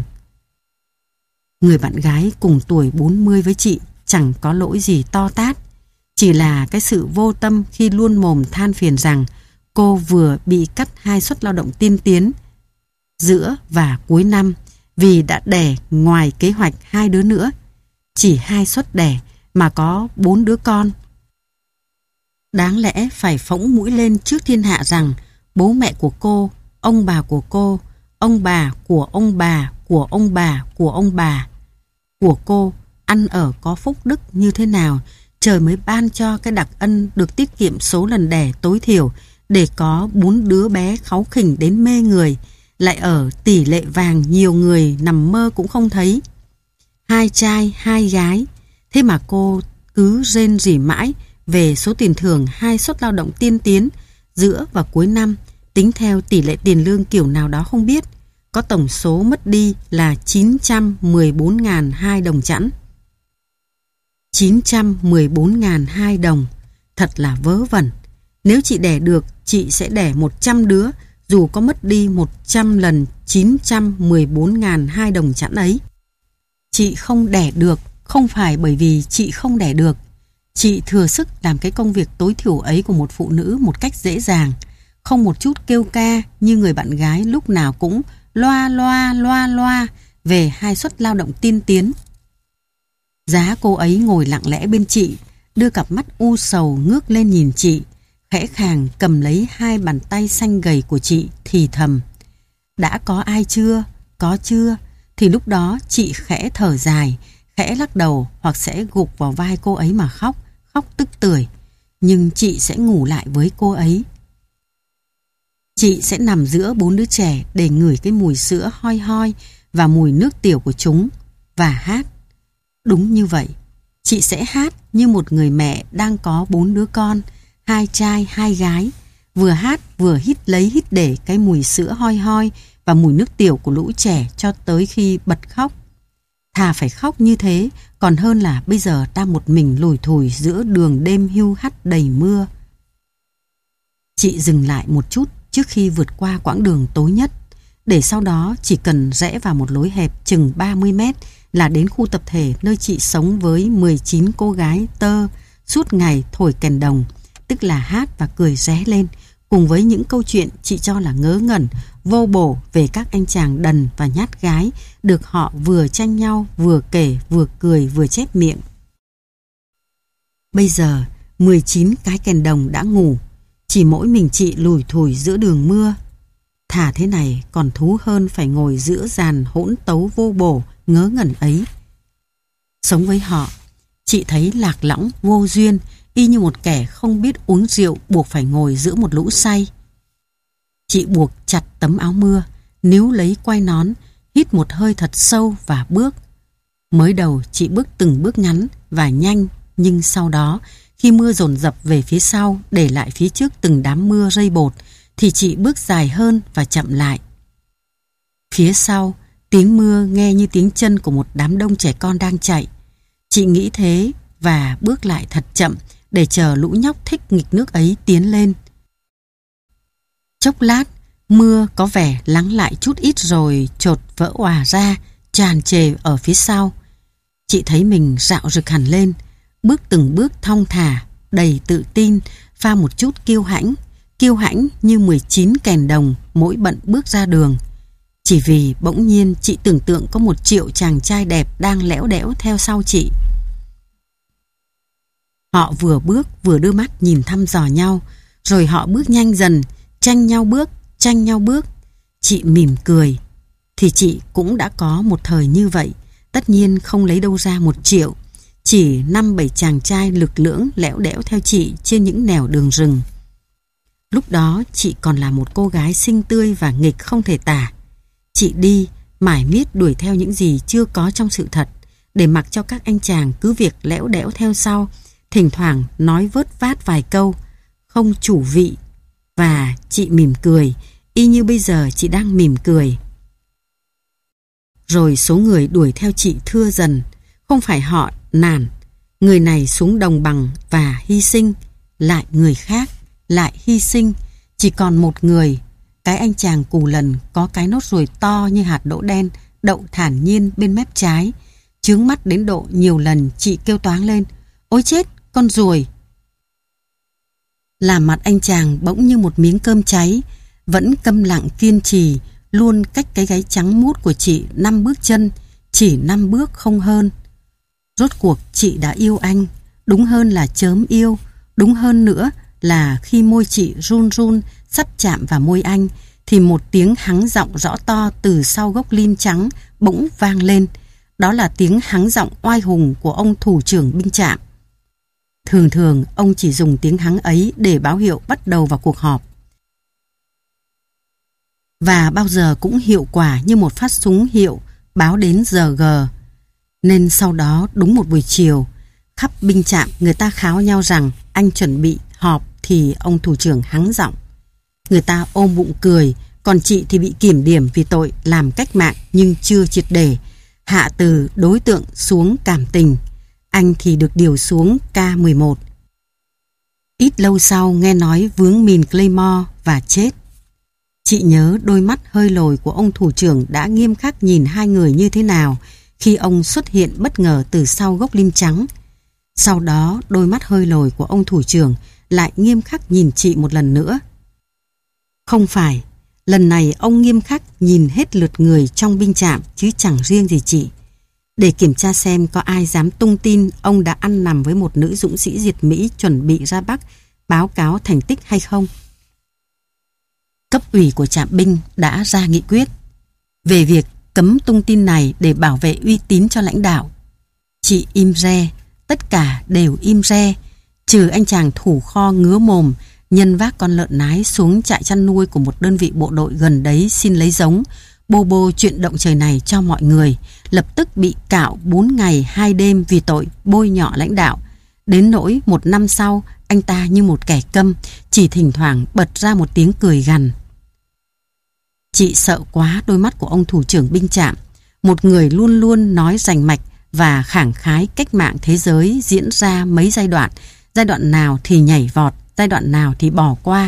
Người bạn gái cùng tuổi 40 với chị chẳng có lỗi gì to tát, chỉ là cái sự vô tâm khi luôn mồm than phiền rằng cô vừa bị cắt 2 suất lao động tiên tiến giữa và cuối năm vì đã đẻ ngoài kế hoạch 2 đứa nữa. Chỉ 2 suất đẻ mà có 4 đứa con. Đáng lẽ phải phóng mũi lên trước thiên hạ rằng bố mẹ của cô, ông bà của cô, ông bà của ông bà của ông bà của ông bà của cô ăn ở có phúc đức như thế nào, trời mới ban cho cái đặc ân được tiết kiệm số lần đẻ tối thiểu để có 4 đứa bé kháu khỉnh đến mê người, lại ở tỷ lệ vàng nhiều người nằm mơ cũng không thấy. 2 trai 2 gái, thế mà cô cứ rên rỉ mãi về số tiền thưởng 2 suất lao động tiên tiến giữa và cuối năm, tính theo tỷ lệ tiền lương kiểu nào đó không biết, có tổng số mất đi là 914.200 đồng chẵn. 914.200 đồng, thật là vớ vẩn. Nếu chị đẻ được, chị sẽ đẻ 100 đứa, dù có mất đi 100 lần 914.200 đồng chẵn ấy. Chị không đẻ được, không phải bởi vì chị không đẻ được. Chị thừa sức làm cái công việc tối thiểu ấy của một phụ nữ một cách dễ dàng, không một chút kêu ca như người bạn gái lúc nào cũng loa về 2 suất lao động tiên tiến. Giá cô ấy ngồi lặng lẽ bên chị, đưa cặp mắt u sầu ngước lên nhìn chị, khẽ khàng cầm lấy 2 bàn tay xanh gầy của chị thì thầm. Đã có ai chưa? Có chưa? Thì lúc đó chị khẽ thở dài, khẽ lắc đầu hoặc sẽ gục vào vai cô ấy mà khóc tức tưởi. Nhưng chị sẽ ngủ lại với cô ấy. Chị sẽ nằm giữa 4 đứa trẻ để ngửi cái mùi sữa hoi hoi và mùi nước tiểu của chúng và hát. Đúng như vậy, chị sẽ hát như một người mẹ đang có 4 đứa con, 2 trai 2 gái, vừa hát vừa hít lấy hít để cái mùi sữa hoi hoi và mùi nước tiểu của lũ trẻ cho tới khi bật khóc. Thà phải khóc như thế còn hơn là bây giờ đang một mình lủi thủi giữa đường đêm hiu hắt đầy mưa. Chị dừng lại một chút trước khi vượt qua quãng đường tối nhất, để sau đó chỉ cần rẽ vào một lối hẹp chừng 30 mét là đến khu tập thể nơi chị sống với 19 cô gái tơ suốt ngày thổi kèn đồng, tức là hát và cười ré lên, cùng với những câu chuyện chị cho là ngớ ngẩn, vô bổ về các anh chàng đần và nhát gái được họ vừa tranh nhau, vừa kể, vừa cười, vừa chép miệng. Bây giờ, 19 cái kèn đồng đã ngủ, chỉ mỗi mình chị lủi thủi giữa đường mưa. Thà thế này còn thú hơn phải ngồi giữa dàn hỗn tấu vô bổ ngớ ngẩn ấy. Sống với họ, chị thấy lạc lõng vô duyên, y như một kẻ không biết uống rượu buộc phải ngồi giữa một lũ say. Chị buộc chặt tấm áo mưa, níu lấy quai nón, hít một hơi thật sâu và bước. Mới đầu chị bước từng bước ngắn và nhanh, nhưng sau đó khi mưa dồn dập về phía sau để lại phía trước từng đám mưa rây bột thì chị bước dài hơn và chậm lại. Phía sau, tiếng mưa nghe như tiếng chân của một đám đông trẻ con đang chạy. Chị nghĩ thế và bước lại thật chậm để chờ lũ nhóc thích nghịch nước ấy tiến lên. Chốc lát, mưa có vẻ lắng lại chút ít rồi chột vỡ òa ra, tràn trề ở phía sau. Chị thấy mình rạo rực hẳn lên, bước từng bước thong thả, đầy tự tin, pha một chút kiêu hãnh như 19 kèn đồng mỗi bận bước ra đường. Chỉ vì bỗng nhiên chị tưởng tượng có 1 triệu chàng trai đẹp đang lẽo đẽo theo sau chị. Họ vừa bước vừa đưa mắt nhìn thăm dò nhau, rồi họ bước nhanh dần, tranh nhau bước. Chị mỉm cười. Thì chị cũng đã có một thời như vậy, tất nhiên không lấy đâu ra 1 triệu. Chỉ 5-7 chàng trai lực lưỡng lẽo đẽo theo chị trên những nẻo đường rừng. Lúc đó chị còn là một cô gái xinh tươi và nghịch không thể tả. Chị đi, mải miết đuổi theo những gì chưa có trong sự thật, để mặc cho các anh chàng cứ việc lẽo đẽo theo sau, thỉnh thoảng nói vớt vát vài câu, không chủ vị. Và chị mỉm cười, y như bây giờ chị đang mỉm cười. Rồi số người đuổi theo chị thưa dần, không phải họ nản, người này xuống đồng bằng và hy sinh, lại người khác, lại hy sinh, chỉ còn một người. Cái anh chàng cù lần có cái nốt ruồi to như hạt đỗ đen đậu thản nhiên bên mép trái, chướng mắt đến độ nhiều lần chị kêu toáng lên: "Ôi chết, con ruồi!" Làm mặt anh chàng bỗng như một miếng cơm cháy, vẫn câm lặng kiên trì, luôn cách cái gáy trắng muốt của chị 5 bước chân, chỉ 5 bước không hơn. Rốt cuộc chị đã yêu anh, đúng hơn là chớm yêu, đúng hơn nữa là khi môi chị run run sắp chạm vào môi anh, thì một tiếng hắng giọng rõ to từ sau gốc lim trắng bỗng vang lên. Đó là tiếng hắng giọng oai hùng của ông thủ trưởng binh trạm. Thường thường ông chỉ dùng tiếng hắng ấy để báo hiệu bắt đầu vào cuộc họp, và bao giờ cũng hiệu quả như một phát súng hiệu báo đến giờ G. Nên sau đó đúng một buổi chiều, khắp binh trạm người ta kháo nhau rằng anh chuẩn bị họp thì ông thủ trưởng hắng giọng. Người ta ôm bụng cười, còn chị thì bị kiểm điểm vì tội làm cách mạng nhưng chưa triệt để, hạ từ đối tượng xuống cảm tình. Anh thì được điều xuống K11. Ít lâu sau nghe nói vướng mìn Claymore và chết. Chị nhớ đôi mắt hơi lồi của ông thủ trưởng đã nghiêm khắc nhìn hai người như thế nào khi ông xuất hiện bất ngờ từ sau gốc lim trắng. Sau đó đôi mắt hơi lồi của ông thủ trưởng lại nghiêm khắc nhìn chị một lần nữa. Không phải, lần này ông nghiêm khắc nhìn hết lượt người trong binh trạm chứ chẳng riêng gì chị, để kiểm tra xem có ai dám tung tin ông đã ăn nằm với một nữ dũng sĩ diệt Mỹ chuẩn bị ra Bắc báo cáo thành tích hay không. Cấp ủy của trạm binh đã ra nghị quyết về việc cấm tung tin này để bảo vệ uy tín cho lãnh đạo. Chị im re, tất cả đều im re, trừ anh chàng thủ kho ngứa mồm nhân vác con lợn nái xuống trại chăn nuôi của một đơn vị bộ đội gần đấy xin lấy giống, bô bô chuyện động trời này cho mọi người, lập tức bị cạo 4 ngày 2 đêm vì tội bôi nhọ lãnh đạo. Đến nỗi 1 năm sau, anh ta như một kẻ câm, chỉ thỉnh thoảng bật ra một tiếng cười gằn. Chị sợ quá đôi mắt của ông thủ trưởng binh trạm, một người luôn luôn nói rành mạch và khẳng khái cách mạng thế giới diễn ra mấy giai đoạn nào thì nhảy vọt, giai đoạn nào thì bỏ qua.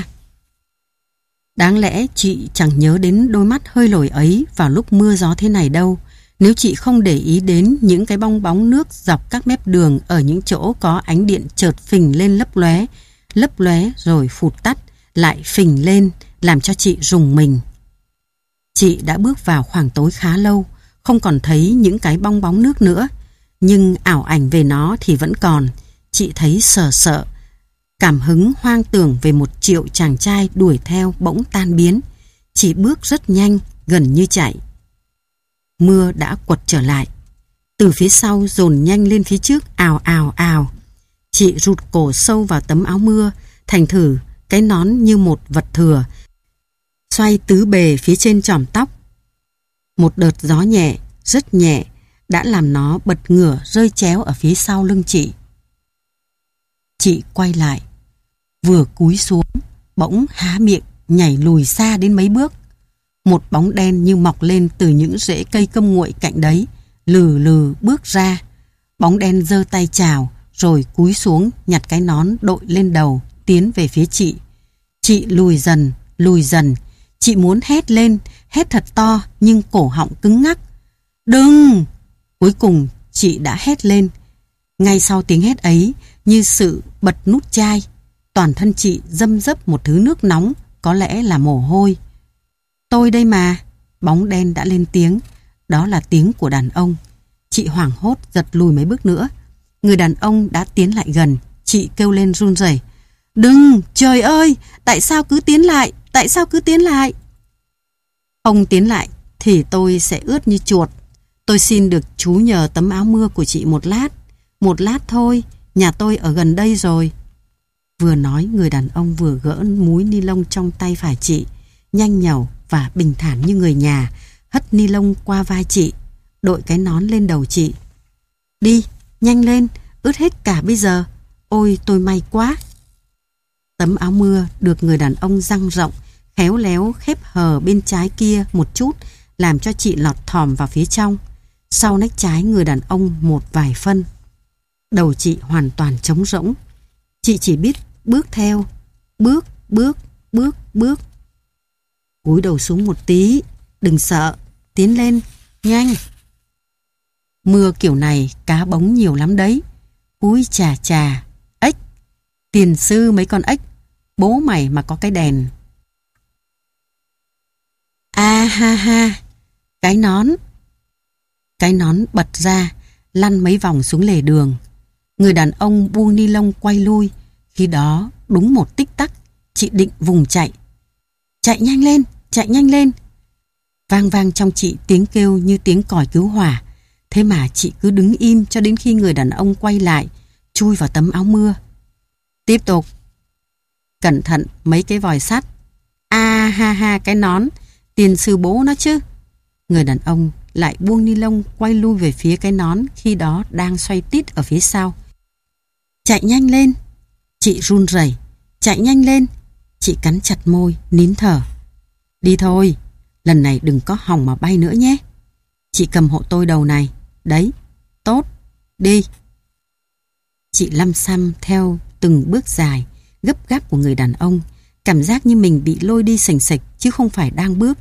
Đáng lẽ chị chẳng nhớ đến đôi mắt hơi lồi ấy vào lúc mưa gió thế này đâu, nếu chị không để ý đến những cái bong bóng nước dọc các mép đường ở những chỗ có ánh điện chợt phình lên lấp lóe rồi phụt tắt, lại phình lên làm cho chị rùng mình. Chị đã bước vào khoảng tối khá lâu, không còn thấy những cái bong bóng nước nữa, nhưng ảo ảnh về nó thì vẫn còn. Chị thấy sợ, Cảm hứng hoang tưởng về 1 triệu chàng trai đuổi theo bỗng tan biến. Chị bước rất nhanh, gần như chạy. Mưa đã quật trở lại. Từ phía sau dồn nhanh lên phía trước, ào ào ào. Chị rụt cổ sâu vào tấm áo mưa, thành thử cái nón như một vật thừa, xoay tứ bề phía trên chòm tóc. Một đợt gió nhẹ, rất nhẹ, đã làm nó bật ngửa rơi chéo ở phía sau lưng chị. Chị quay lại, vừa cúi xuống, bỗng há miệng, nhảy lùi xa đến mấy bước. Một bóng đen như mọc lên từ những rễ cây câm nguội cạnh đấy, lừ lừ bước ra. Bóng đen giơ tay chào, rồi cúi xuống nhặt cái nón đội lên đầu, tiến về phía chị. Chị lùi dần, lùi dần. Chị muốn hét lên, hét thật to, nhưng cổ họng cứng ngắc. Đừng! Cuối cùng chị đã hét lên. Ngay sau tiếng hét ấy, như sự bật nút chai, toàn thân chị râm rấp một thứ nước nóng, có lẽ là mồ hôi. Tôi đây mà. Bóng đen đã lên tiếng. Đó là tiếng của đàn ông. Chị hoảng hốt giật lùi mấy bước nữa. Người đàn ông đã tiến lại gần. Chị kêu lên run rẩy. Đừng! Trời ơi! Tại sao cứ tiến lại? Tại sao cứ tiến lại? Không tiến lại thì tôi sẽ ướt như chuột. Tôi xin được chú nhờ tấm áo mưa của chị một lát. Một lát thôi. Nhà tôi ở gần đây rồi. Vừa nói, người đàn ông vừa gỡ múi ni lông trong tay phải chị, nhanh nhảu và bình thản như người nhà, hất ni lông qua vai chị, đội cái nón lên đầu chị. Đi, nhanh lên, ướt hết cả bây giờ. Ôi, tôi may quá. Tấm áo mưa được người đàn ông dang rộng, khéo léo khép hờ bên trái kia một chút, làm cho chị lọt thòm vào phía trong. Sau nách trái người đàn ông một vài phân. Đầu chị hoàn toàn trống rỗng. Chị chỉ biết bước theo, bước, bước, bước, bước. Cúi đầu xuống một tí, đừng sợ, tiến lên, nhanh. Mưa kiểu này cá bống nhiều lắm đấy. Úi chà chà, ếch, tiền sư mấy con ếch, bố mày mà có cái đèn. A ha ha, cái nón. Cái nón bật ra, lăn mấy vòng xuống lề đường. Người đàn ông buông ni lông quay lui. Khi đó, đúng một tích tắc, chị định vùng chạy. Chạy nhanh lên, chạy nhanh lên. Vang vang trong chị tiếng kêu như tiếng còi cứu hỏa. Thế mà chị cứ đứng im cho đến khi người đàn ông quay lại, chui vào tấm áo mưa. Tiếp tục. Cẩn thận mấy cái vòi sắt. A ha ha, cái nón, tiền sư bố nó chứ. Người đàn ông lại buông ni lông quay lui về phía cái nón khi đó đang xoay tít ở phía sau. Chạy nhanh lên. Chị run rẩy. Chạy nhanh lên. Chị cắn chặt môi, nín thở. Đi thôi, lần này đừng có hòng mà bay nữa nhé. Chị cầm hộ tôi đầu này. Đấy, tốt, đi. Chị lăm xăm theo từng bước dài, gấp gáp của người đàn ông, cảm giác như mình bị lôi đi sành sạch chứ không phải đang bước.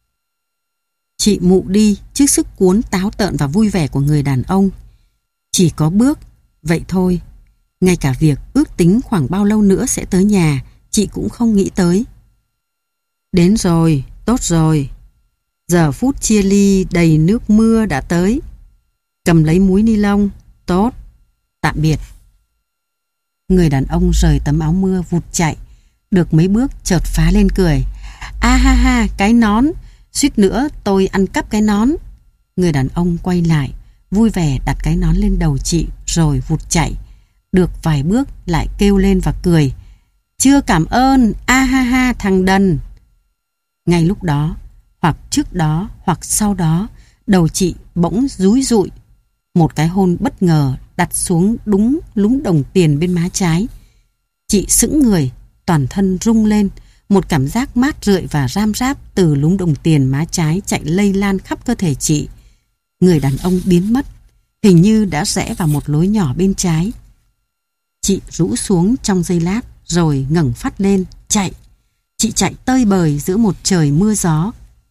Chị mụ đi trước sức cuốn táo tợn và vui vẻ của người đàn ông. Chỉ có bước, vậy thôi. Ngay cả việc ước tính khoảng bao lâu nữa sẽ tới nhà, chị cũng không nghĩ tới. Đến rồi, tốt rồi. Giờ phút chia ly đầy nước mưa đã tới. Cầm lấy múi ni lông, tốt, tạm biệt. Người đàn ông rời tấm áo mưa vụt chạy. Được mấy bước chợt phá lên cười. A ha ha, cái nón, suýt nữa tôi ăn cắp cái nón. Người đàn ông quay lại, vui vẻ đặt cái nón lên đầu chị rồi vụt chạy. Được vài bước lại kêu lên và cười. Chưa cảm ơn, a ha ha thằng đần. Ngay lúc đó, hoặc trước đó, hoặc sau đó, đầu chị bỗng rúi rụi. Một cái hôn bất ngờ đặt xuống đúng lúm đồng tiền bên má trái. Chị sững người, toàn thân rung lên. Một cảm giác mát rượi và ram ráp từ lúm đồng tiền má trái chạy lây lan khắp cơ thể chị. Người đàn ông biến mất, hình như đã rẽ vào một lối nhỏ bên trái. Chị rũ xuống trong giây lát rồi ngẩng phát lên, chạy. Chị chạy tơi bời giữa một trời mưa gió.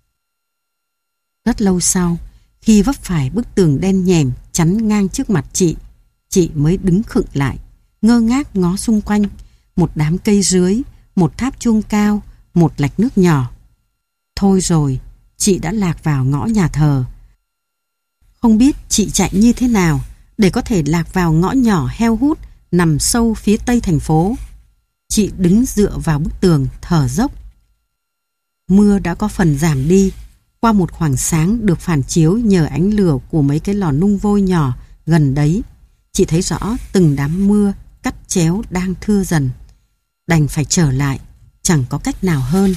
Rất lâu sau, khi vấp phải bức tường đen nhèm chắn ngang trước mặt chị mới đứng khựng lại, ngơ ngác ngó xung quanh. Một đám cây rưới, một tháp chuông cao, một lạch nước nhỏ. Thôi rồi, chị đã lạc vào ngõ nhà thờ. Không biết chị chạy như thế nào để có thể lạc vào ngõ nhỏ heo hút nằm sâu phía tây thành phố. Chị đứng dựa vào bức tường thở dốc. Mưa đã có phần giảm đi. Qua một khoảng sáng được phản chiếu nhờ ánh lửa của mấy cái lò nung vôi nhỏ gần đấy, chị thấy rõ từng đám mưa cắt chéo đang thưa dần. Đành phải trở lại, chẳng có cách nào hơn.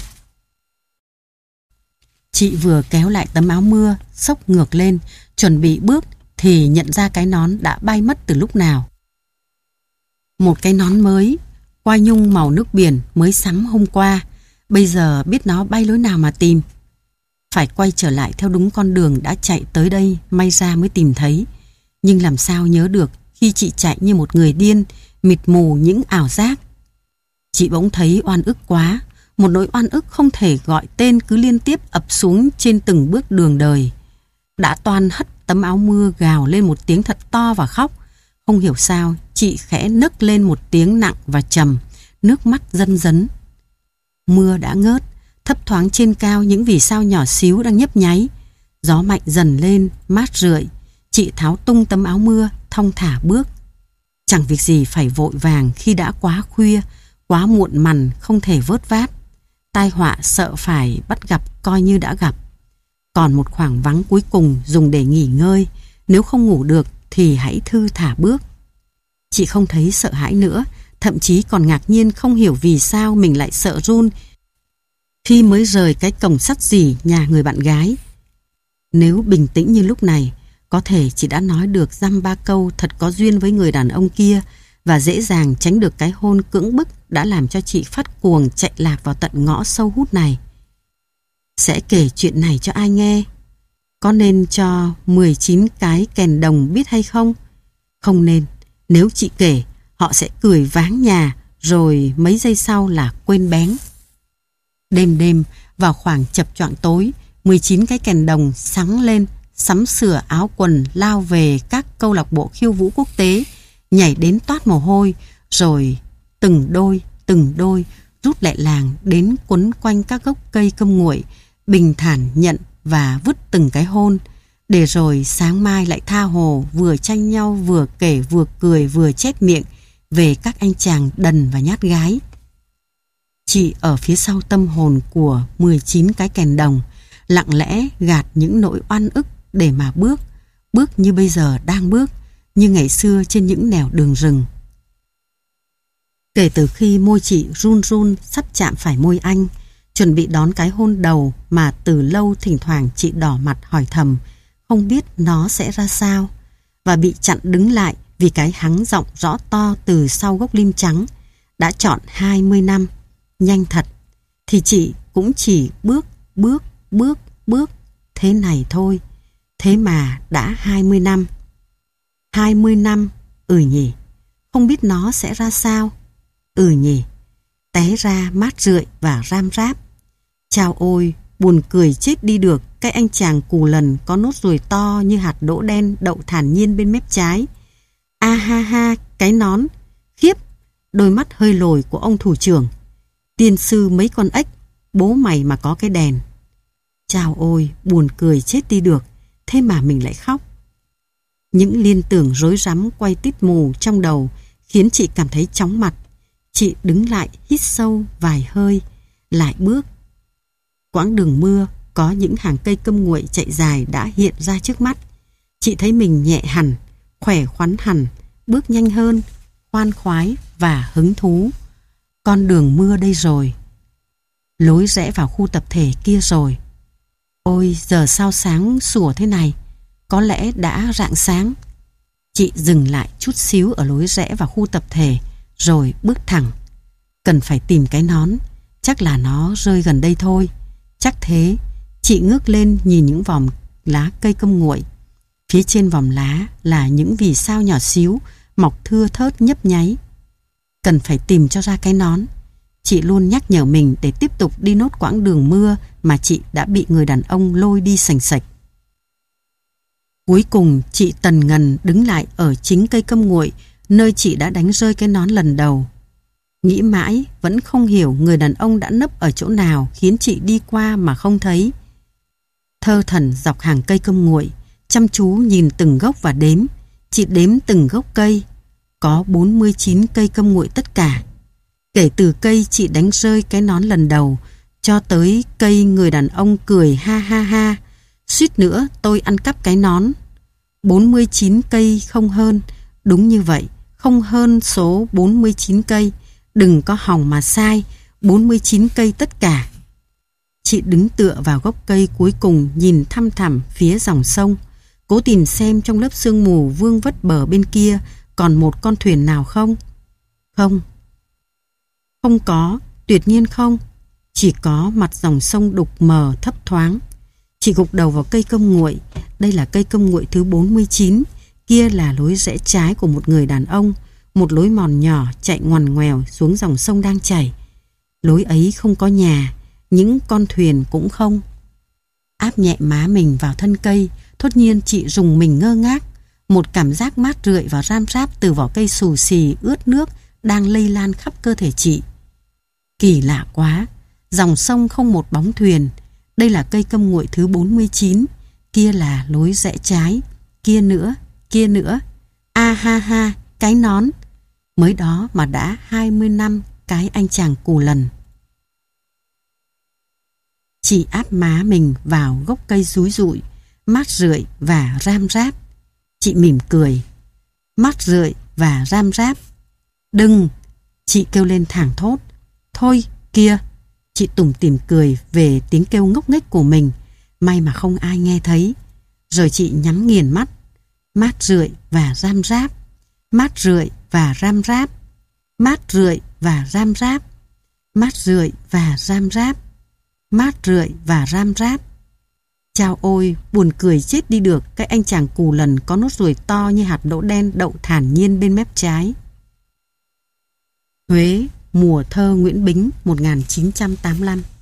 Chị vừa kéo lại tấm áo mưa, xốc ngược lên, chuẩn bị bước thì nhận ra cái nón đã bay mất từ lúc nào. Một cái nón mới, qua nhung màu nước biển mới sắm hôm qua, bây giờ biết nó bay lối nào mà tìm. Phải quay trở lại theo đúng con đường đã chạy tới đây, may ra mới tìm thấy. Nhưng làm sao nhớ được khi chị chạy như một người điên, mịt mù những ảo giác. Chị bỗng thấy oan ức quá, một nỗi oan ức không thể gọi tên cứ liên tiếp ập xuống trên từng bước đường đời. Đã toan hất tấm áo mưa gào lên một tiếng thật to và khóc. Không hiểu sao, chị khẽ nấc lên một tiếng nặng và trầm, nước mắt dân dấn. Mưa đã ngớt, thấp thoáng trên cao những vì sao nhỏ xíu đang nhấp nháy. Gió mạnh dần lên, mát rượi. Chị tháo tung tấm áo mưa, thong thả bước. Chẳng việc gì phải vội vàng khi đã quá khuya, quá muộn mằn không thể vớt vát. Tai họa sợ phải bắt gặp coi như đã gặp. Còn một khoảng vắng cuối cùng dùng để nghỉ ngơi. Nếu không ngủ được thì hãy thư thả bước. Chị không thấy sợ hãi nữa, thậm chí còn ngạc nhiên không hiểu vì sao mình lại sợ run khi mới rời cái cổng sắt rỉ nhà người bạn gái. Nếu bình tĩnh như lúc này, có thể chị đã nói được dăm ba câu thật có duyên với người đàn ông kia và dễ dàng tránh được cái hôn cưỡng bức đã làm cho chị phát cuồng chạy lạc vào tận ngõ sâu hút này. Sẽ kể chuyện này cho ai nghe? Có nên cho 19 cái kèn đồng biết hay không? Không nên. Nếu chị kể, họ sẽ cười váng nhà, rồi mấy giây sau là quên bén. Đêm vào khoảng chập choạng tối, 19 cái kèn đồng sáng lên, sắm sửa áo quần lao về các câu lạc bộ khiêu vũ quốc tế, nhảy đến toát mồ hôi, rồi từng đôi rút lại làng đến quấn quanh các gốc cây câm nguội, bình thản nhận và vứt từng cái hôn, để rồi sáng mai lại tha hồ vừa tranh nhau vừa kể vừa cười vừa chép miệng về các anh chàng đần và nhát gái. Chị ở phía sau tâm hồn của 19 cái kèn đồng, lặng lẽ gạt những nỗi oan ức để mà bước như bây giờ đang bước, như ngày xưa trên những nẻo đường rừng. Kể từ khi môi chị run run sắp chạm phải môi anh, chuẩn bị đón cái hôn đầu mà từ lâu thỉnh thoảng chị đỏ mặt hỏi thầm, không biết nó sẽ ra sao, và bị chặn đứng lại vì cái hắng giọng rõ to từ sau gốc lim trắng. Đã trọn 20 năm, nhanh thật, thì chị cũng chỉ bước thế này thôi. Thế mà đã 20 năm. 20 năm, nhỉ. Không biết nó sẽ ra sao. Nhỉ. Té ra mát rượi và ram ráp. Chao ôi, buồn cười chết đi được cái anh chàng cù lần có nốt ruồi to như hạt đỗ đen đậu thản nhiên bên mép trái. A ha ha, cái nón. Khiếp, đôi mắt hơi lồi của ông thủ trưởng. Tiên sư mấy con ếch, bố mày mà có cái đèn. Chao ôi, buồn cười chết đi được. Thế mà mình lại khóc. Những liên tưởng rối rắm quay tít mù trong đầu khiến chị cảm thấy chóng mặt. Chị đứng lại hít sâu vài hơi, lại bước. Quãng đường mưa có những hàng cây câm nguội chạy dài đã hiện ra trước mắt. Chị thấy mình nhẹ hẳn, khỏe khoắn hẳn, bước nhanh hơn, khoan khoái và hứng thú. Con đường mưa đây rồi. Lối rẽ vào khu tập thể kia rồi. Ôi, giờ sao sáng sủa thế này? Có lẽ đã rạng sáng. Chị dừng lại chút xíu ở lối rẽ vào khu tập thể, rồi bước thẳng. Cần phải tìm cái nón, chắc là nó rơi gần đây thôi. Chắc thế. Chị ngước lên nhìn những vòm lá cây câm nguội. Phía trên vòm lá là những vì sao nhỏ xíu, mọc thưa thớt nhấp nháy. Cần phải tìm cho ra cái nón. Chị luôn nhắc nhở mình để tiếp tục đi nốt quãng đường mưa mà chị đã bị người đàn ông lôi đi sành sạch. Cuối cùng chị tần ngần đứng lại ở chính cây câm nguội, nơi chị đã đánh rơi cái nón lần đầu. Nghĩ mãi vẫn không hiểu người đàn ông đã nấp ở chỗ nào khiến chị đi qua mà không thấy. Thơ thẩn dọc hàng cây câm nguội, chăm chú nhìn từng gốc và đếm. Chị đếm từng gốc cây. Có 49 cây câm nguội tất cả. Kể từ cây chị đánh rơi cái nón lần đầu, cho tới cây người đàn ông cười ha ha ha, suýt nữa tôi ăn cắp cái nón. 49 cây không hơn, đúng như vậy, không hơn số 49 cây, đừng có hòng mà sai, 49 cây tất cả. Chị đứng tựa vào gốc cây cuối cùng nhìn thăm thẳm phía dòng sông, cố tìm xem trong lớp sương mù vương vất bờ bên kia còn một con thuyền nào không. Không. Không có, tuyệt nhiên không. Chỉ có mặt dòng sông đục mờ thấp thoáng. Chị gục đầu vào cây công nguội. Đây là cây công nguội thứ 49. Kia là lối rẽ trái của một người đàn ông. Một lối mòn nhỏ chạy ngoằn ngoèo xuống dòng sông đang chảy. Lối ấy không có nhà, những con thuyền cũng không. Áp nhẹ má mình vào thân cây, thốt nhiên chị rùng mình ngơ ngác. Một cảm giác mát rượi và ram ráp từ vỏ cây xù xì ướt nước đang lây lan khắp cơ thể chị. Kỳ lạ quá, dòng sông không một bóng thuyền. Đây là cây câm nguội thứ 49. Kia là lối rẽ trái. Kia nữa, kia nữa. A ha ha, cái nón. Mới đó mà đã 20 năm cái anh chàng cù lần. Chị áp má mình vào gốc cây rúi rụi, mát rượi và ram ráp. Chị mỉm cười. Mát rượi và ram ráp. Đừng! Chị kêu lên thảng thốt. Thôi, kia! Chị tủm tỉm cười về tiếng kêu ngốc nghếch của mình. May mà không ai nghe thấy. Rồi chị nhắm nghiền mắt. Mát rượi và ram ráp. Mát rượi và ram ráp. Mát rượi và ram ráp. Mát rượi và ram ráp. Mát rượi và ram ráp. Chao ôi, buồn cười chết đi được. Cái anh chàng cù lần có nốt ruồi to như hạt đỗ đen đậu thản nhiên bên mép trái. Huế, mùa thơ Nguyễn Bính 1985.